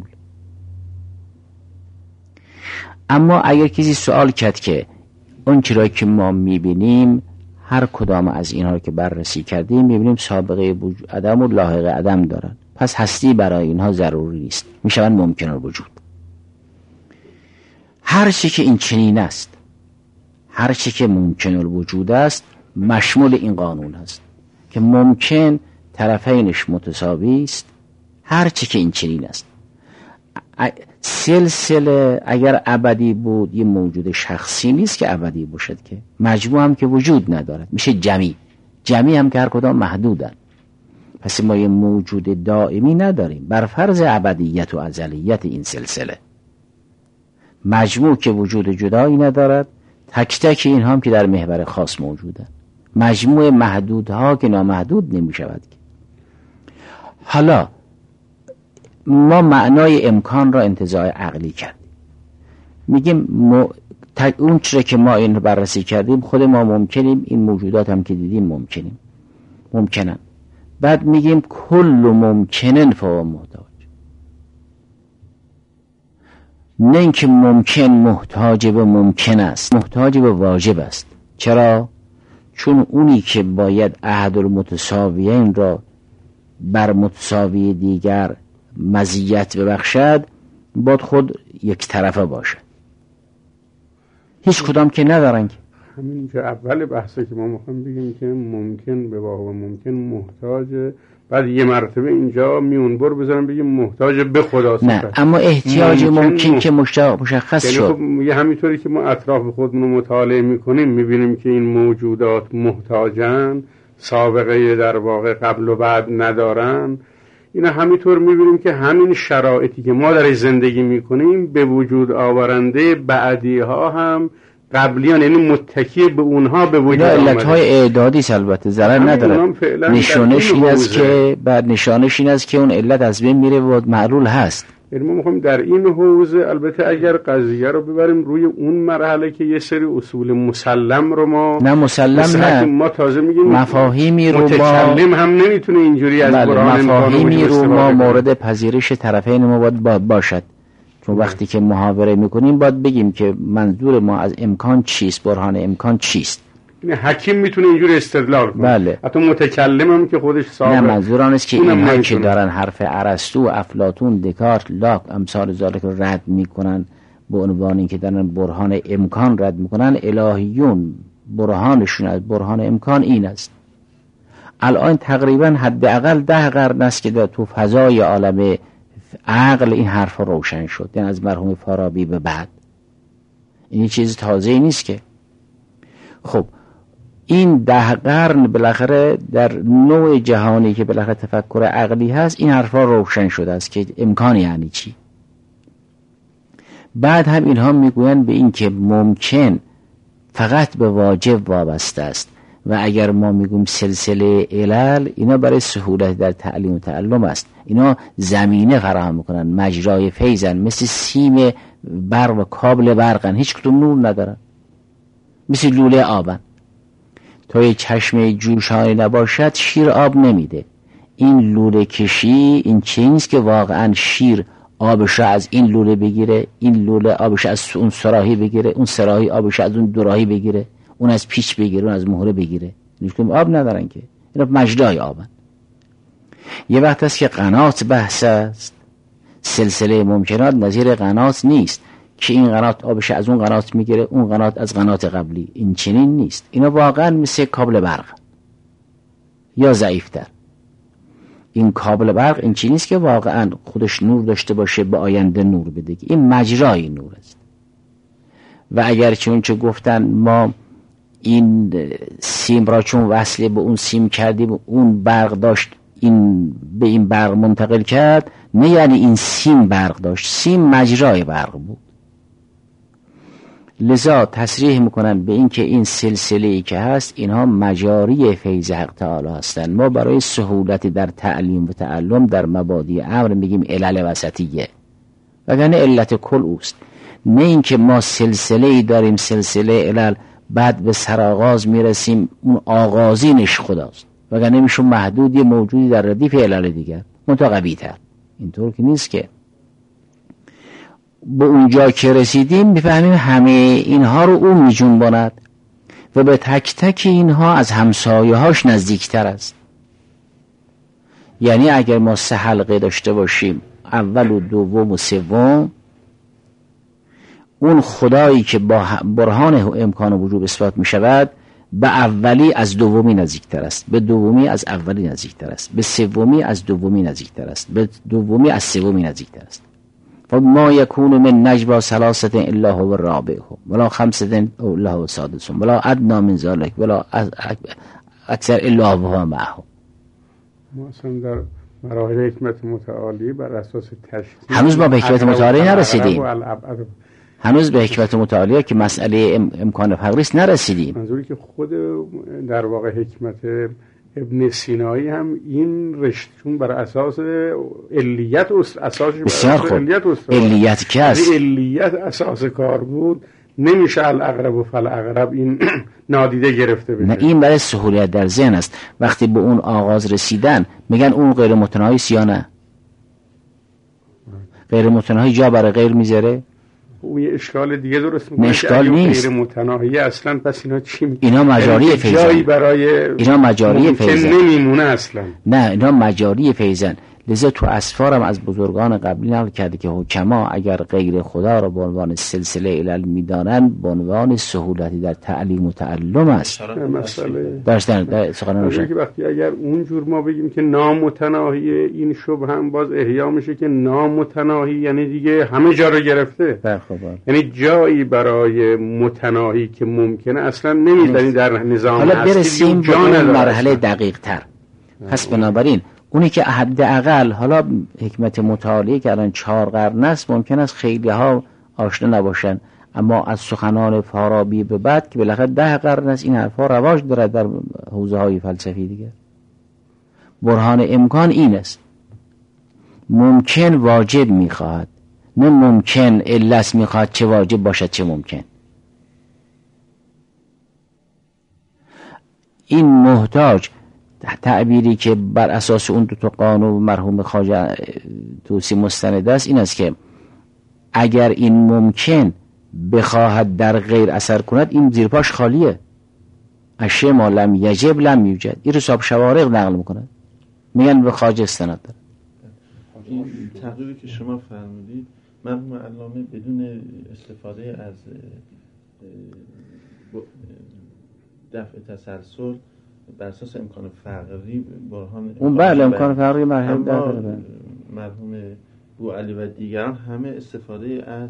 اما اگر کسی سوال کرد که اون چرا که ما میبینیم، هر کدام از اینها رو که بررسی کردیم میبینیم سابقه وجود عدم و لاحق عدم دارن، پس هستی برای اینها ضروری نیست، میشون ممکن الوجود. هر چی که این چنین است، هر چی که ممکن الوجود است مشمول این قانون است که ممکن طرفینش متساوی است. هر چی که این چنین است، سلسله اگر ابدی بود یه موجود شخصی نیست که ابدی باشد، که مجموع هم که وجود ندارد، میشه جمعی. جمعی هم که هر کدام محدودن. پس ما یه موجود دائمی نداریم بر فرض ابدیت و ازلیت این سلسله. مجموع که وجود جدایی ندارد، تک تک این هم که در محور خاص موجودن. مجموع محدودها که نامحدود نمی شود. حالا ما معنای امکان را انتزاع عقلی کردیم، میگیم م... اون چرا که ما این رو بررسی کردیم خود ما ممکنیم، این موجودات هم که دیدیم ممکنیم، ممکنن. بعد میگیم کل ممکنن فهو محتاج، نه اینکه ممکن محتاج به ممکن است، محتاج به واجب است. چرا؟ چون اونی که باید احد المتساویین را بر متساوی دیگر مزیت ببخشد باید خود یک طرفه باشد. هیچ کدام که ندارن. همین که اول بحثه که ما میخوایم بگیم که ممکن به واقع ممکن محتاج، بعد یه مرتبه اینجا میونبر بذارم بگیم محتاج به خدا. نه، اما احتیاج ممکن, ممکن که مشخص شد. خب یه همینطوری که ما اطراف خودمون رو مطالعه میکنیم میبینیم که این موجودات محتاجن، سابقه در واقع قبل و بعد ندارن. اینا همینطور میبینیم که همین شرایطی که ما در زندگی میکنیم به وجود آورنده بعدی ها هم قبلیان، یعنی متکی به اونها به وجود آمده. علتهای اعدادی البته ضرر نداره. نشانش این است که بعد نشانش این است که اون علت از بین میره و معلول هست. یعنی ما میخوایم در این حوزه البته اگر قضیه رو ببریم روی اون مرحله که یه سری اصول مسلم رو ما نه مسلم نه ما تازه میگیم مفاهیمی رو ما متکلم هم نمیتونه اینجوری از برهان مفاهیمی رو ما مورد پذیرش طرفین ما باید باشد. چون وقتی که محاوره میکنیم باید بگیم که منظور ما از امکان چیست، برهان امکان چیست. یعنی حکیم میتونه اینجوری استدلال کنه. بله. حتی متکلم هم که خودش صاحب. نه، منظور آن است که اینها که دارن حرف ارسطو، افلاطون، دکارت، لاک امثال ذالک رو رد میکنن به عنوان اینکه دارن برهان امکان رد میکنن، الهیون برهانشون از برهان امکان این است. الان تقریبا حداقل ده قرن است که تو فضای عالم عقل این حرف روشن شد، یعنی از مرحوم فارابی به بعد. این چیز تازه‌ای نیست که. خب این ده قرن بالاخره در نوع جهانی که بالاخره تفکر عقلی هست این حرفا روشن شده است که امکان یعنی چی. بعد هم اینها میگویند به این که ممکن فقط به واجب وابسته است. و اگر ما میگیم سلسله علل، اینا برای سهولت در تعلیم و تعلم است. اینا زمینه فراهم میکنن، مجرای فیضن، مثل سیم برق و کابل برقن، هیچ کدوم نور ندارن، مثل لوله آبن. تا یه چشمه جوشانی نباشد شیر آب نمیده. این لوله کشی این چیزی نیست که واقعا شیر آبش از این لوله بگیره، این لوله آبش از اون سراحی بگیره، اون سراحی آبش از اون دوراهی بگیره، اون از پیچ بگیره، اون از مهره بگیره. نیشکم آب ندارن که، اینا مجرای آبن. یه وقت هست که قنات بحث است، سلسله ممکنات نظیر قنات نیست که این قنات آبش از اون قنات میگیره، اون قنات از قنات قبلی. این چنین نیست. اینا واقعا مثل کابل برق یا ضعیفتر. این کابل برق این چیزی نیست که واقعا خودش نور داشته باشه به آینده نور بده، این مجرای نور است. و اگر چون چه گفتن ما این سیم را چون وصله به اون سیم کردیم، اون برق داشت این به این برق منتقل کرد، نه یعنی این سیم برق داشت، سیم مجرای برق بود. لذا تصریح میکنن به این که این سلسله‌ای که هست اینها مجاری فیض حق تعالی هستن. ما برای سهولت در تعلیم و تعلم در مبادی امر میگیم علل وسطیه، وگرنه علت کل اوست. نه اینکه ما سلسله‌ای داریم، سلسله علل، بعد به سرآغاز میرسیم اون آغازینش خداست، وگرنه میشه محدودی موجودی در ردیف علل دیگر منتها قوی‌تر. اینطور که نیست که به اونجا که رسیدیم میفهمیم همه اینها رو اون میجنباند و به تک تک اینها از همسایه هاش نزدیکتر است. یعنی اگر ما سه حلقه داشته باشیم، اول و دوم و سوم، اون خدایی که با برهان امکان و وجوب اثبات می شود، به اولی از دومی نزدیکتر است، به دومی از اولی نزدیکتر است، به سومی از دومی نزدیکتر است، به دومی از سومی نزدیکتر است. و ما یکون من نجوا ثلاثه الا هو الرابعهم ولا خمسه الا هو السادسهم ولا ادنی من ذلك ولا اکثر الا هو معهم. ما اصلا در مراحل حکمت متعالی بر اساس تشکیل هنوز ما به حکمت متعالی نرسیدیم، هنوز به حکمت متعالیه که مسئله ام، امکان فقریست نرسیدیم. منظوری که خود در واقع حکمت ابن سینایی هم این رشتون بر اساس علیت اساسش بسیار خوب. علیت که است، علیت اساس کار بود، نمیشه الاقرب و فالاقرب این نادیده گرفته بشه. نه، این برای سهولیت در ذهن است. وقتی به اون آغاز رسیدن میگن اون غیر متناهی است یا نه؟ غیر متناهی جا برای غیر میذاره؟ اون یه اشکال دیگه درست میکنه. اشکال نیست. غیر متناهی اصلا پس اینا چی میگن؟ اینا مجاری فیضن. جایی برای اینا مجاری فیضن. نمیمونه اصلا. نه، اینا مجاری فیضن. لذا تو اسفارم از بزرگان قبلی نقل کرده که حکما اگر غیر خدا را به عنوان سلسله علل میدانند، به عنوان سهولتی در تعلیم و تعلم است. مسئله درستن در سخنان روشن که وقتی اگر اونجور ما بگیم که نامتناهی، این شبه هم باز احیا میشه که نامتناهی یعنی دیگه همه جا رو گرفته. برخوبه. یعنی جایی برای متناهی که ممکنه اصلا نمیدونی در نظام حالا برسیم به اون مرحله اصلا. دقیق تر. پس بنابراین اونی که حداقل حالا حکمت متعالی که الان چهار قرن است، ممکن است خیلی ها آشنا نباشن، اما از سخنان فارابی به بعد که بالاخره ده قرن است این حرفا رواج دارد در حوزه های فلسفی دیگه. برهان امکان این است، ممکن واجب میخواهد، نه ممکن علت میخواهد چه واجب باشد چه ممکن. این محتاج تعبیری که بر اساس اون دو تا قانون مرحوم خواجه طوسی مستند است این است که اگر این ممکن بخواهد در غیر اثر کند، این زیر پاش خالیه. اشیاء ما لم یجب لم یوجد. این رو صاحب شوارق نقل میکنند، میگن به خواجه استناد داره. این تقریبی که شما فرمودید مرحوم علامه بدون استفاده از دفع تسلسل بر اساس امکان فقری برهان اون بله امکان فقری مرحوم داره. مرحوم بوعلی و دیگران همه استفاده از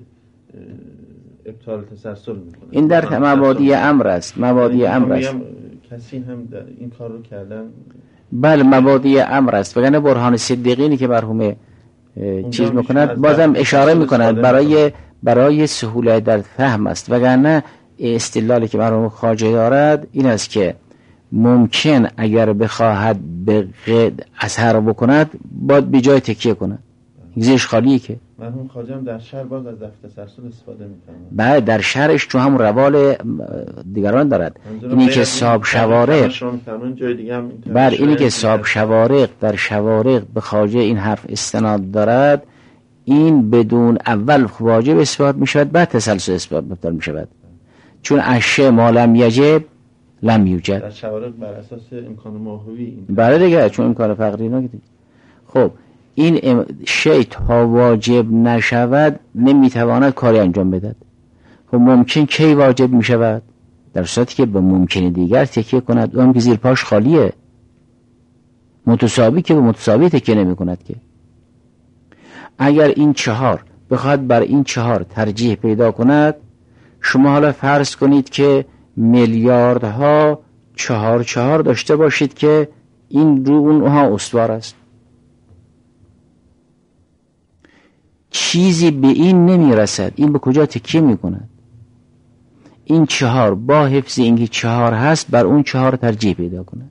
ابطال تسلسل میکنن. این در مبادی امر است، مبادی امر است. کسی هم در این کار رو کردن. بله مبادی امر است. وگرنه برهان صدیقینی که مرحوم چیز میکند بازم اشاره میکند برای برای سهولت در فهم است، وگرنه استدلالی که مرحوم خواجه دارد این است که ممکن اگر بخواهد به قید اثر بکند باید به جای تکیه کند، زیرش خالیه. که مرحوم خواجه هم در شرح باز از دفع تسلسل استفاده میکنه. بله در شرحش تو هم روال دیگران دارد. اینی که صاحب شوارق بر اینی که صاحب شوارق در شوارق به خواجه این حرف استناد دارد، این بدون اول واجب اثبات می شود بعد تسلسل اثبات مبطل می شود، چون اشیاء ما لم یجب لم یوجد در شوارق بر اساس امکان ماهوی. بله دیگه، چون امکان فقری نگید. خب این ام... شیء تا واجب نشود نمیتواند کاری انجام بدهد. خب ممکن کی واجب می شود؟ در صورتی که به ممکن دیگر تکیه کند، اون که زیر پاش خالیه. متساوی که به متساوی تکیه نمی کند. که اگر این چهار بخواد بر این چهار ترجیح پیدا کند، شما حالا فرض کنید که میلیاردها چهار چهار داشته باشید که این رو اونها استوار است. چیزی به این نمی رسد، این به کجا تکیه می کند؟ این چهار با حفظ اینکه چهار هست بر اون چهار ترجیح پیدا کند.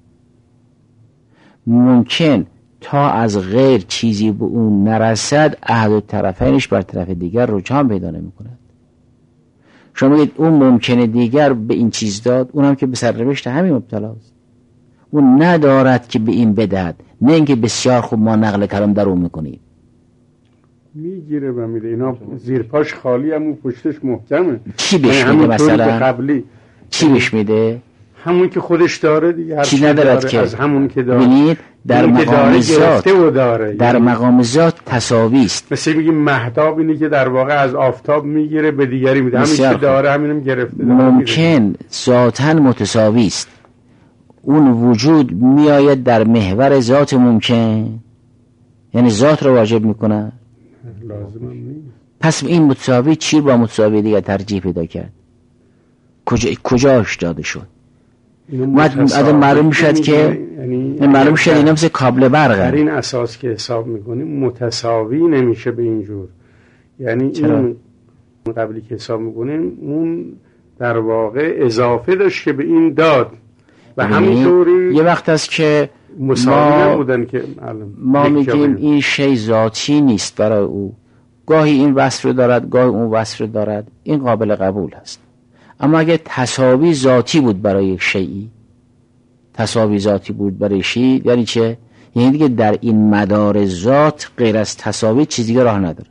ممکن تا از غیر چیزی به اون نرسد احد الطرفینش بر طرف دیگر رجحان پیدا نمی کند. شما میگید اون ممکنه دیگر به این چیز داد، اونم که به سرنوشت همین مبتلا است. اون ندارد که به این بدهد، نه اینکه بسیار خوب ما نقل کلام در اون میکنیم. میگیره و میده، اینا زیر پاش خالی هم اون پشتش محکمه. چی بهش میده مثلا؟ قبلی چی بهش میده؟ همون که خودش داره دیگه، هر چی ندارد که از همون که داره. ببینید در مقام ذات در یعنی مقام ذات تساوی است. مثل میگیم مهتاب اینی که در واقع از آفتاب میگیره به دیگری میده، همین که داره همینم گرفته. ممکن ذاتاً متساوی است، اون وجود میآید در محور ذات ممکن، یعنی ذات رو واجب میکنه. لازم هم نیست. پس این متساوی چی با متساوی دیگه ترجیح پیدا کرد؟ کجا کجاش داده شد؟ آدم معلوم شد که یعنی معلوم شد اینا مثل کابل برق. در این اساس که حساب میکنیم متساوی نمیشه به اینجور. یعنی چرا؟ این قبلی که حساب میکنیم اون در واقع اضافه داشت که به این داد و همینطوری یه وقت است که مساوی نبودن که ما میگیم این شی ذاتی نیست برای او، گاهی این وصف رو دارد گاهی اون وصف رو دارد، این قابل قبول است. اما اگه تساوی ذاتی بود برای یک شیئی، تساوی ذاتی بود برای شیئی یعنی چه؟ یعنی دیگه در این مدار ذات غیر از تساوی چیزی دیگه راه نداره.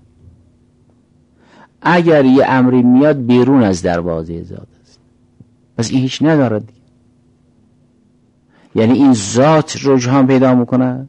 اگر یه امری میاد بیرون از دروازه ذات است، پس این هیچ ندارد دیگه. یعنی این ذات رجحان پیدا میکنه.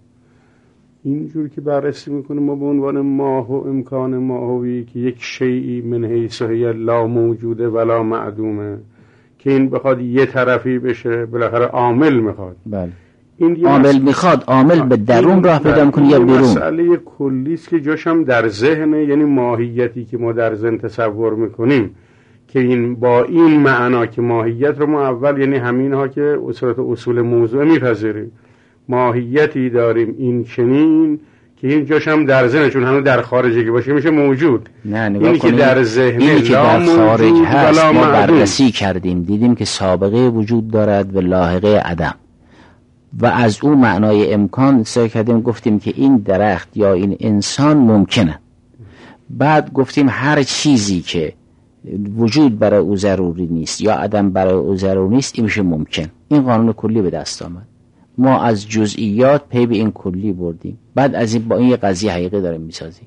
اینجور که بررسی میکنیم ما به عنوان ماه و امکان ماهوی که یک شیئی من حیث هی لا موجوده ولا معدومه، که این بخواد یه طرفی بشه بالاخره عامل میخواد. بله عامل میخواد، عامل به درون راه پیدا میکنه یا بیرون. مسئله کلی است که جاش هم در ذهنه، یعنی ماهیتی که ما در ذهن تصور میکنیم که این با این معنا که ماهیت رو ما اول یعنی همین ها که اصولت اصول موضوع میپذیریم، ماهیتی داریم این چنین که این جاش هم در ذهن، چون هنوز در خارجی که باشه میشه موجود. نه نگاه اینی که در ذهن اینی که در خارج هست ما بررسی کردیم دیدیم که سابقه وجود دارد و لاحقه عدم، و از اون معنای امکان سعی کردیم گفتیم که این درخت یا این انسان ممکنه. بعد گفتیم هر چیزی که وجود برای او ضروری نیست یا عدم برای او ضروری نیست این میشه ممکن. این قانون کلی به دست آمد. ما از جزئیات پی به این کلی بردیم، بعد از این با این یه قضیه حقیقی داریم میسازیم.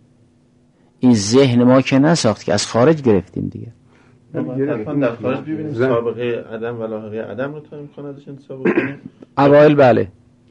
این ذهن ما که نساخت که از خارج گرفتیم دیگه. ما طرفاً در خارج ببینیم سابقه عدم و لاحقه عدم رو تا امکان ازش انتساب کنیم. اوایل بله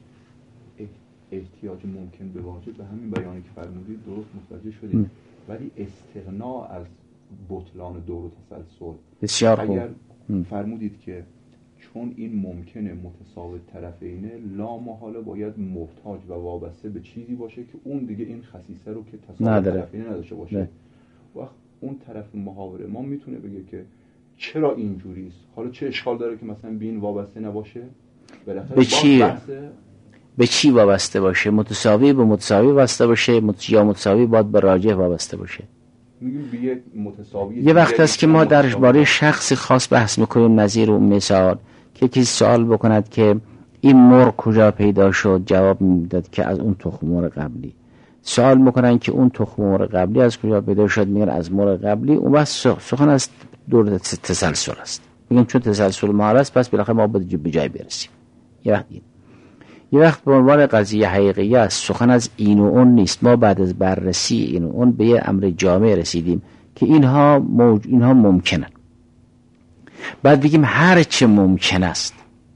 احتیاج ممکن به واجب به همین بیانی که فرمودید درست متوجه شدید، ولی استغنا از بطلان دور و تسلسل بسیار خوب. اگر فرمودید که چون این ممکنه متساوی طرفینه لا محاله باید محتاج و وابسته به چیزی باشه که اون دیگه این خصیصه رو که تساوی طرفینه نداشته باشه. نه. وقت اون طرف محاوره ما میتونه بگه که چرا اینجوری است، حالا چه اشکال داره که مثلا بین وابسته نباشه؟ به چی به چی وابسته باشه؟ متساوی به متساوی وابسته باشه یا متساوی باید به راجح وابسته باشه؟ یه وقت است که ما درباره شخص خاص بحث میکنیم، نظیر اون مثال که کسی سوال بکند که این مرغ کجا پیدا شد، جواب میداد که از اون تخم مرغ قبلی. سوال میکنن که اون تخم مرغ قبلی از کجا پیدا شد، میگن از مرغ قبلی. اون وقت سخن از دور تسلسل است، میگن چون تسلسل مال است پس بالاخره ما باید به جای برسیم. یه وقت این یه وقت به عنوان قضیه حقیقی است، سخن از این و اون نیست. ما بعد از بررسی این و اون به یه امر جامع رسیدیم که اینها موج... اینها ممکنن. بعد بگیم هر چه ممکن است،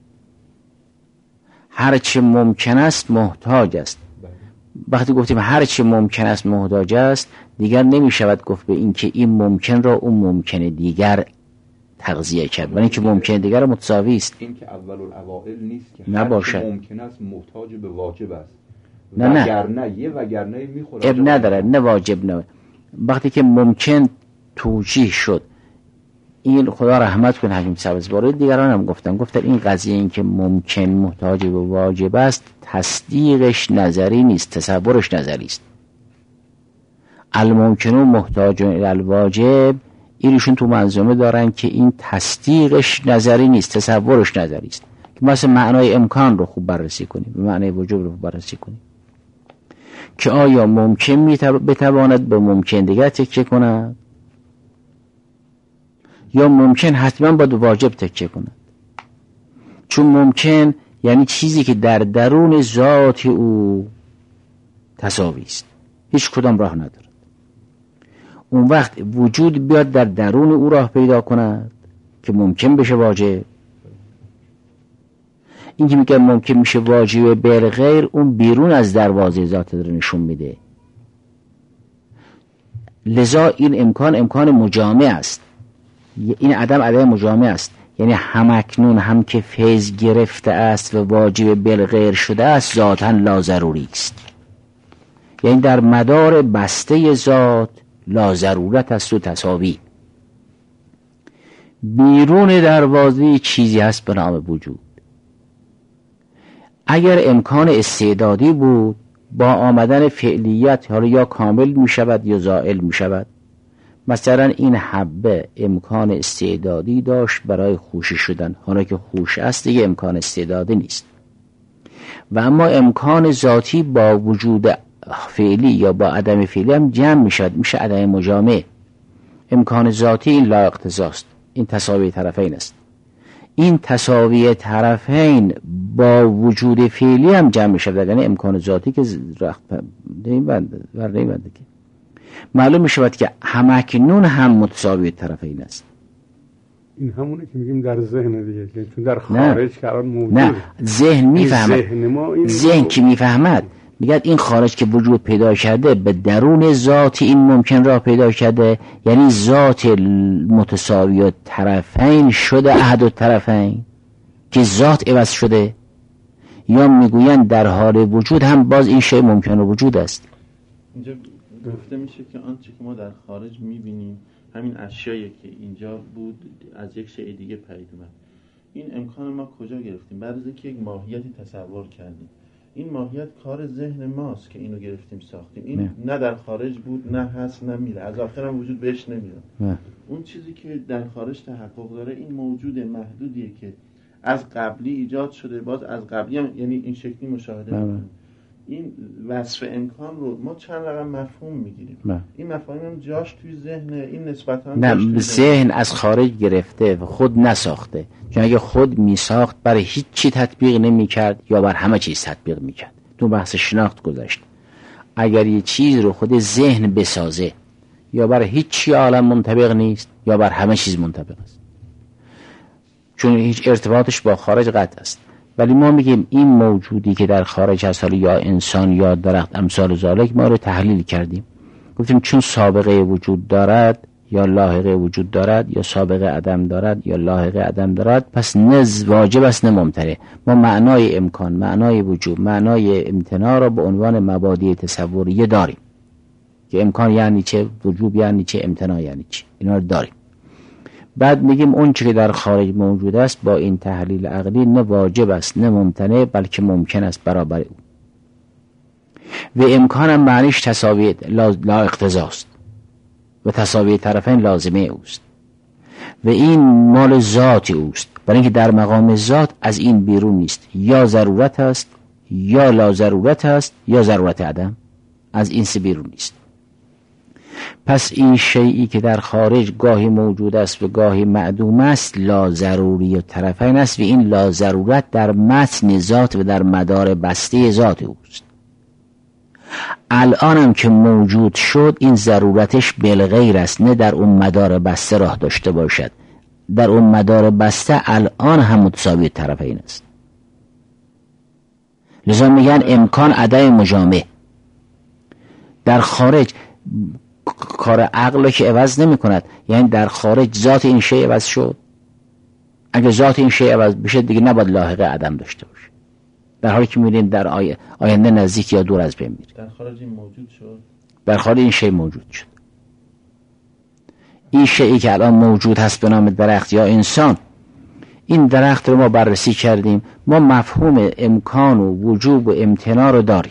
هر چه ممکن است محتاج است. وقتی گفتیم هر چه ممکن است محتاج است، دیگر نمی شود گفت به این که این ممکن را اون ممکن دیگر تغذیه کرد، ولی اینکه ممکن دیگر متساوی است. این که اول الاوائل نیست که نباشد. هر چه ممکن است محتاج به واجب است. نه نه وگرنه یه وگرنه میخوره. اب نداره، نه واجب نه. وقتی که ممکن توجیه شد، این خدا رحمت کنه حکیم سبزواری، دیگران هم گفتن گفتن این قضیه این که ممکن محتاج به واجب است، تصدیقش نظری نیست، تصورش نظری است. الممکن محتاج الی الواجب، ایشون تو منظومه دارن که این تصدیقش نظری نیست، تصورش نظری است. که مثلا معنای امکان رو خوب بررسی کنیم، معنای وجوب رو خوب بررسی کنیم که آیا ممکن بتواند به ممکن دیگر تکیه کند یا ممکن حتما باید واجب تکیه کند. چون ممکن یعنی چیزی که در درون ذات او تساوی است، هیچ کدام راه ندارد. اون وقت وجود بیاد در درون او راه پیدا کند که ممکن بشه واجب. این که میگه ممکن میشه واجب بر غیر، اون بیرون از دروازه ذات رو نشون میده. لذا این امکان امکان مجامع است، این عدم عدم مجامع است. یعنی همکنون هم که فیض گرفته است و واجب بر غیر شده است، ذاتاً لا ضروری است. یعنی در مدار بسته ذات لا ضرورت است و تساوی. بیرون دروازه چیزی هست به نام وجود. اگر امکان استعدادی بود، با آمدن فعلیت حالا یا کامل می شود یا زائل می شود. مثلا این حبه امکان استعدادی داشت برای خوشی شدن، حالا که خوش است دیگه امکان استعدادی نیست. و اما امکان ذاتی با وجود فعلی یا با عدم فعلی هم جمع می شود، میشه عدم مجامع. امکان ذاتی این لا اقتضاست، این تساوی طرفین است. این تساوی طرفین با وجود فعلی هم جمع می شود، یعنی امکان ذاتی که رخت نمیبنده ور نمیبنده که معلوم می شود که همکنون هم متساوی طرفین است. این همونه که میگیم در ذهن دیگه، چون در خارج قرار موجود. نه، ذهن میفهمد. ذهن, ذهن که میفهمد میگه این خارج که وجود پیدا کرده به درون ذات این ممکن را پیدا کرده، یعنی ذات متساوی طرفین شده احد الطرفین که ذات عوض شده. یا میگویند در حال وجود هم باز این شی ممکن وجود است. اینجا گفته میشه که آنچه که ما در خارج میبینیم همین اشیایی که اینجا بود از یک شی دیگه پدید اومد. این امکان ما کجا گرفتیم؟ بعد از اینکه یک ماهیتی تصور کردیم، این ماهیت کار ذهن ماست که اینو گرفتیم ساختیم. این نه, نه در خارج بود، نه هست، نه میره، از آخر هم وجود بهش نمیاد. اون چیزی که در خارج تحقق داره این موجود محدودیه که از قبلی ایجاد شده، باز از قبلی هم یعنی این شکلی مشاهده میکنیم. این وصف امکان رو ما چند رقم مفهوم میگیریم. این مفاهیم هم جاش توی ذهن، این نسبت هم نه، ذهن از خارج گرفته و خود نساخته. چون اگه خود میساخت برای هیچ چی تطبیق نمیکرد یا بر همه چیز تطبیق میکرد. تو بحث شناخت گذاشت. اگر یه چیز رو خود ذهن بسازه، یا بر هیچ چی عالم منطبق نیست یا بر همه چیز منطبق است، چون هیچ ارتباطش با خارج قطع است. ولی ما میگیم این موجودی که در خارج هست، حالا یا انسان یا درخت امثال ذالک، ما رو تحلیل کردیم، گفتیم چون سابقه وجود دارد یا لاحقه وجود دارد، یا سابقه عدم دارد یا لاحقه عدم دارد، پس نه واجب است نه ممتنع. ما معنای امکان، معنای وجود، معنای امتناع را به عنوان مبادی تصوریه داریم که امکان یعنی چه، وجوب یعنی چه، امتناع یعنی چه، اینا رو داریم. بعد میگیم اون چی که در خارج موجود است با این تحلیل عقلی نه واجب است نه ممتنع، بلکه ممکن است برابر او. و امکان هم معنیش تساوی لا, لا اقتضاست. و تساوی طرفین لازمه اوست و این مال ذات اوست، برای اینکه در مقام ذات از این بیرون نیست، یا ضرورت است یا لا ضرورت است یا ضرورت عدم، از این سه بیرون نیست. پس این شیئی که در خارج گاهی موجود است و گاهی معدوم است لا ضروری و طرفین است و این لا ضرورت در متن ذات و در مدار بسته ذات اوست. الان هم که موجود شد این ضرورتش بالغیر است، نه در اون مدار بسته راه داشته باشد، در اون مدار بسته الان هم متساوی طرفین است. لذا میگن امکان عدم مجامع. در خارج کار عقل که عوض نمی کند، یعنی در خارج ذات این شیء عوض شد، اگه ذات این شیء عوض بشه دیگه نباید لاحقه عدم داشته باشه، در حالی که می‌بینید در آی... آینده نزدیک یا دور از بین میره. در خارج این موجود شد، در خارج این شیء موجود شد. این شیئی که الان موجود هست به نام درخت یا انسان، این درخت رو ما بررسی کردیم، ما مفهوم امکان و وجوب و امتناع رو داریم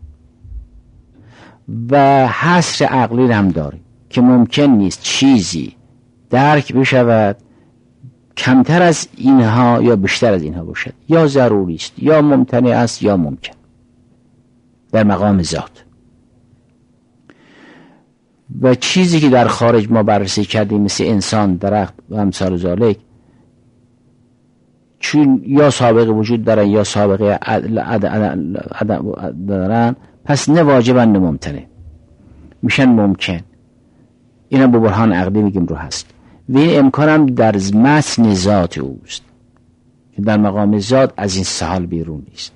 و حصر عقلی هم داریم که ممکن نیست چیزی درک بشود کمتر از اینها یا بیشتر از اینها باشد، یا ضروری است یا ممتنع است یا ممکن در مقام ذات. و چیزی که در خارج ما بررسی کردیم مثل انسان، درخت و امثال ذالک، چون یا سابقه وجود دارن یا سابقه دارن، پس نه واجبا نه ممتنع، میشن ممکن. اینا با برهان عقلی میگیم رو هست و این امکان هم در متن ذات اوست که در مقام ذات از این سهال بیرون نیست.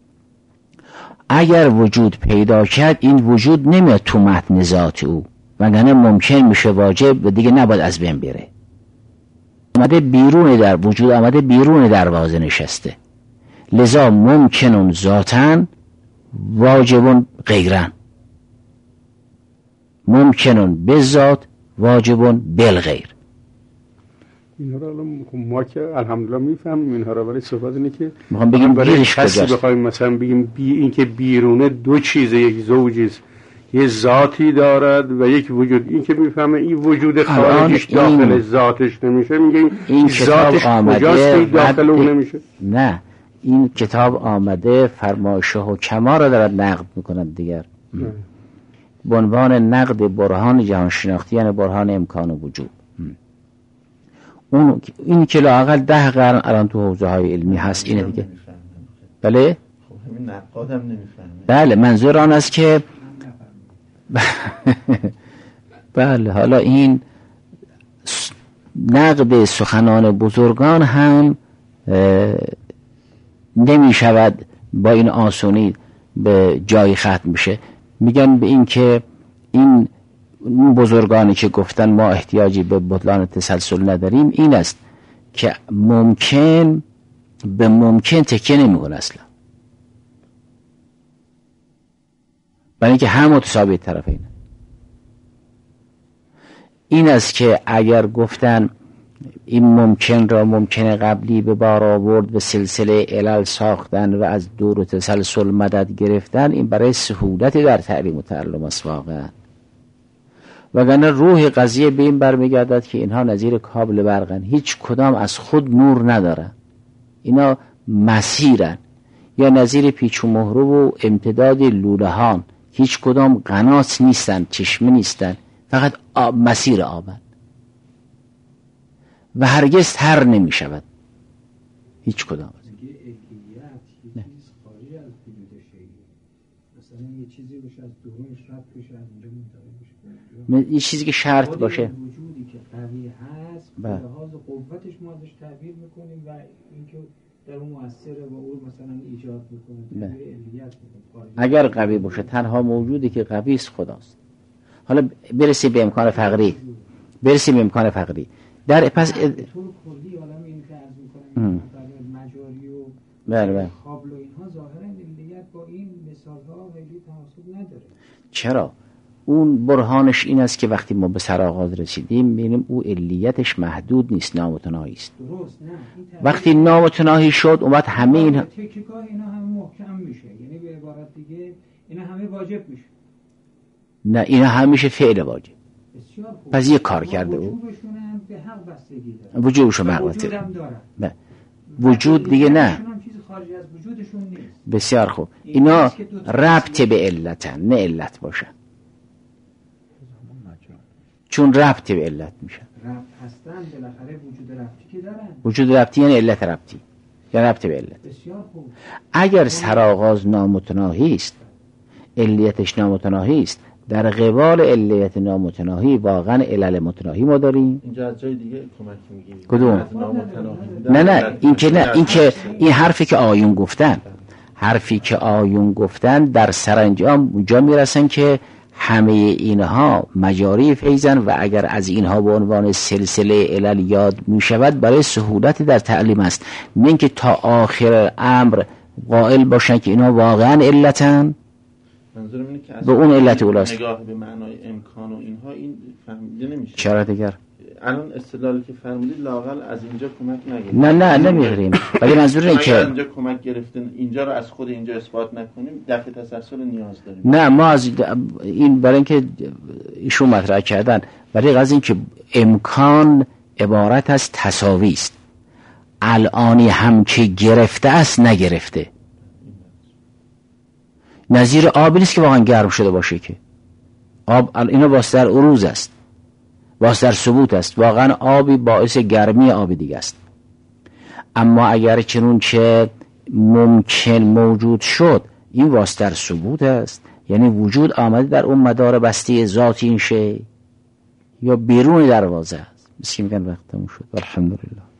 اگر وجود پیدا کرد این وجود نمیاد تو متن ذات او، وگرنه ممکن میشه واجب و دیگه نباید از بین بره. آمده بیرون در وجود، آمده بیرون دروازه نشسته، لذا ممکنون ذاتن واجبون غیرن، ممکنون به ذات واجبون بالغیر. اینها رو ما که الحمدلله میفهمیم اینها رو، ولی صحبت اینه که میخوام بگیم برای کسی بخوایم مثلا بگیم بی این که بیرونه دو چیزه، یک زوجیست، یه ذاتی دارد و یک وجود، این که میفهمه این وجود خارجش داخل این ذاتش نمیشه، میگه این ذاتش کجاست داخل اون نمیشه. نه، این کتاب آمده فرمایشه و کما را دارد نقد میکنند دیگر به عنوان نقد برهان جهان شناختی، یعنی برهان امکان و وجود. اون این که لااقل ده قرن الان تو حوزه های علمی هست اینه دیگه. بله خب همین نقاد هم نمیفهمه. بله منظور آن است که بله حالا این نقد سخنان بزرگان هم نمی شود با این آسونی به جای ختم بشه. میگن به این که این بزرگانی که گفتن ما احتیاجی به بطلان تسلسل نداریم، این است که ممکن به ممکن تکیه نمیکنه اصلا، برای اینکه هم متساوی طرفین. این است که اگر گفتن این ممکن را ممکن قبلی به بار آورد و سلسله علل ساختن و از دور و تسلسل مدد گرفتن، این برای سهولت در تعلیم و تعلم است واقعا، وگرنه روح قضیه به این برمیگردد که اینها نظیر کابل برقن، هیچ کدام از خود نور ندارن، اینا مسیرن، یا نظیر پیچ و مهره و امتداد لولهان، هیچ کدام قنات نیستن، چشمه نیستن، فقط آب، مسیر آبن و هرگز تر نمی شود هیچ کدام. یه چیزی که شرط باشه، وجودی که قوی هست به لحاظ قوتش ما ازش تعبیر میکنیم و اینکه در اون مؤثره و او مثلا ایجاد میکنه، علیت میکنه. اگر قوی باشه تنها موجودی که قوی است خداست. حالا برسیم به امکان فقری، برسیم به امکان فقری در پس طور کلی عالم این که عرض میکنم مجاری و بله بله خابل و اینها ظاهرا علیت با این مثالها خیلی تناسب نداره. چرا؟ اون برهانش این است که وقتی ما به سرآغاز رسیدیم می‌بینیم او علیتش محدود نیست، نامتناهی است. درست، نه وقتی نامتناهی شد اومد همه این تکیه‌گاه اینا همه محکم میشه، یعنی به عبارت دیگه اینا همه واجب میشه. نه اینا همیشه فعل واجب. پس یه کار کرده او وجودشون مقبطه وجود دیگه نه بسیار خوب اینا ربط به علتن نه علت باشن چون ربط به علت میشن ربط هستن بالاخره وجود ربطی که دارن وجود ربطی یعنی علت ربطی یا ربط به علت بسیار خوب اگر سرآغاز نامتناهی است علیتش نامتناهی است در قبال علیت نامتناهی واقعا علل متناهی ما داریم اینجا از جای دیگه کمک میگیریم کدوم نه نه این که نه این که این حرفی که آیون گفتن حرفی که آیون گفتن در سرانجام اونجا میرسن که همه اینها مجاری فیضن و اگر از اینها به عنوان سلسله علل یاد می شود برای سهولت در تعلیم است نه اینکه تا آخر امر قائل باشن که اینها واقعا علتن منظورم اینه که به اون علت اولاست نگاه به معنای امکان و اینها این فهمیده نمیشه چرا دیگر الان استدلالی که فرمودید لااقل از اینجا کمک نگیرید نه نه نمیگیریم ولی منظور اینه که اینجا کمک گرفتن اینجا رو از خود اینجا اثبات نکنیم دفع تسلسل نیاز داریم نه ما از این برای اینکه ایشون مطرح کردن برای از این که امکان عبارت از تساوی است الانی هم که گرفته است نگرفته نظیر آبی نیست که واقعا گرم شده باشه که آب اینا واسه در اروز است واسه در ثبوت است واقعا آبی باعث گرمی آبی دیگه است اما اگر چنون که ممکن موجود شد این واسه در ثبوت است یعنی وجود آمده در اون مدار بسته ذاتی این شی یا بیرون دروازه است بسیم میگن وقت تموم شد الحمدلله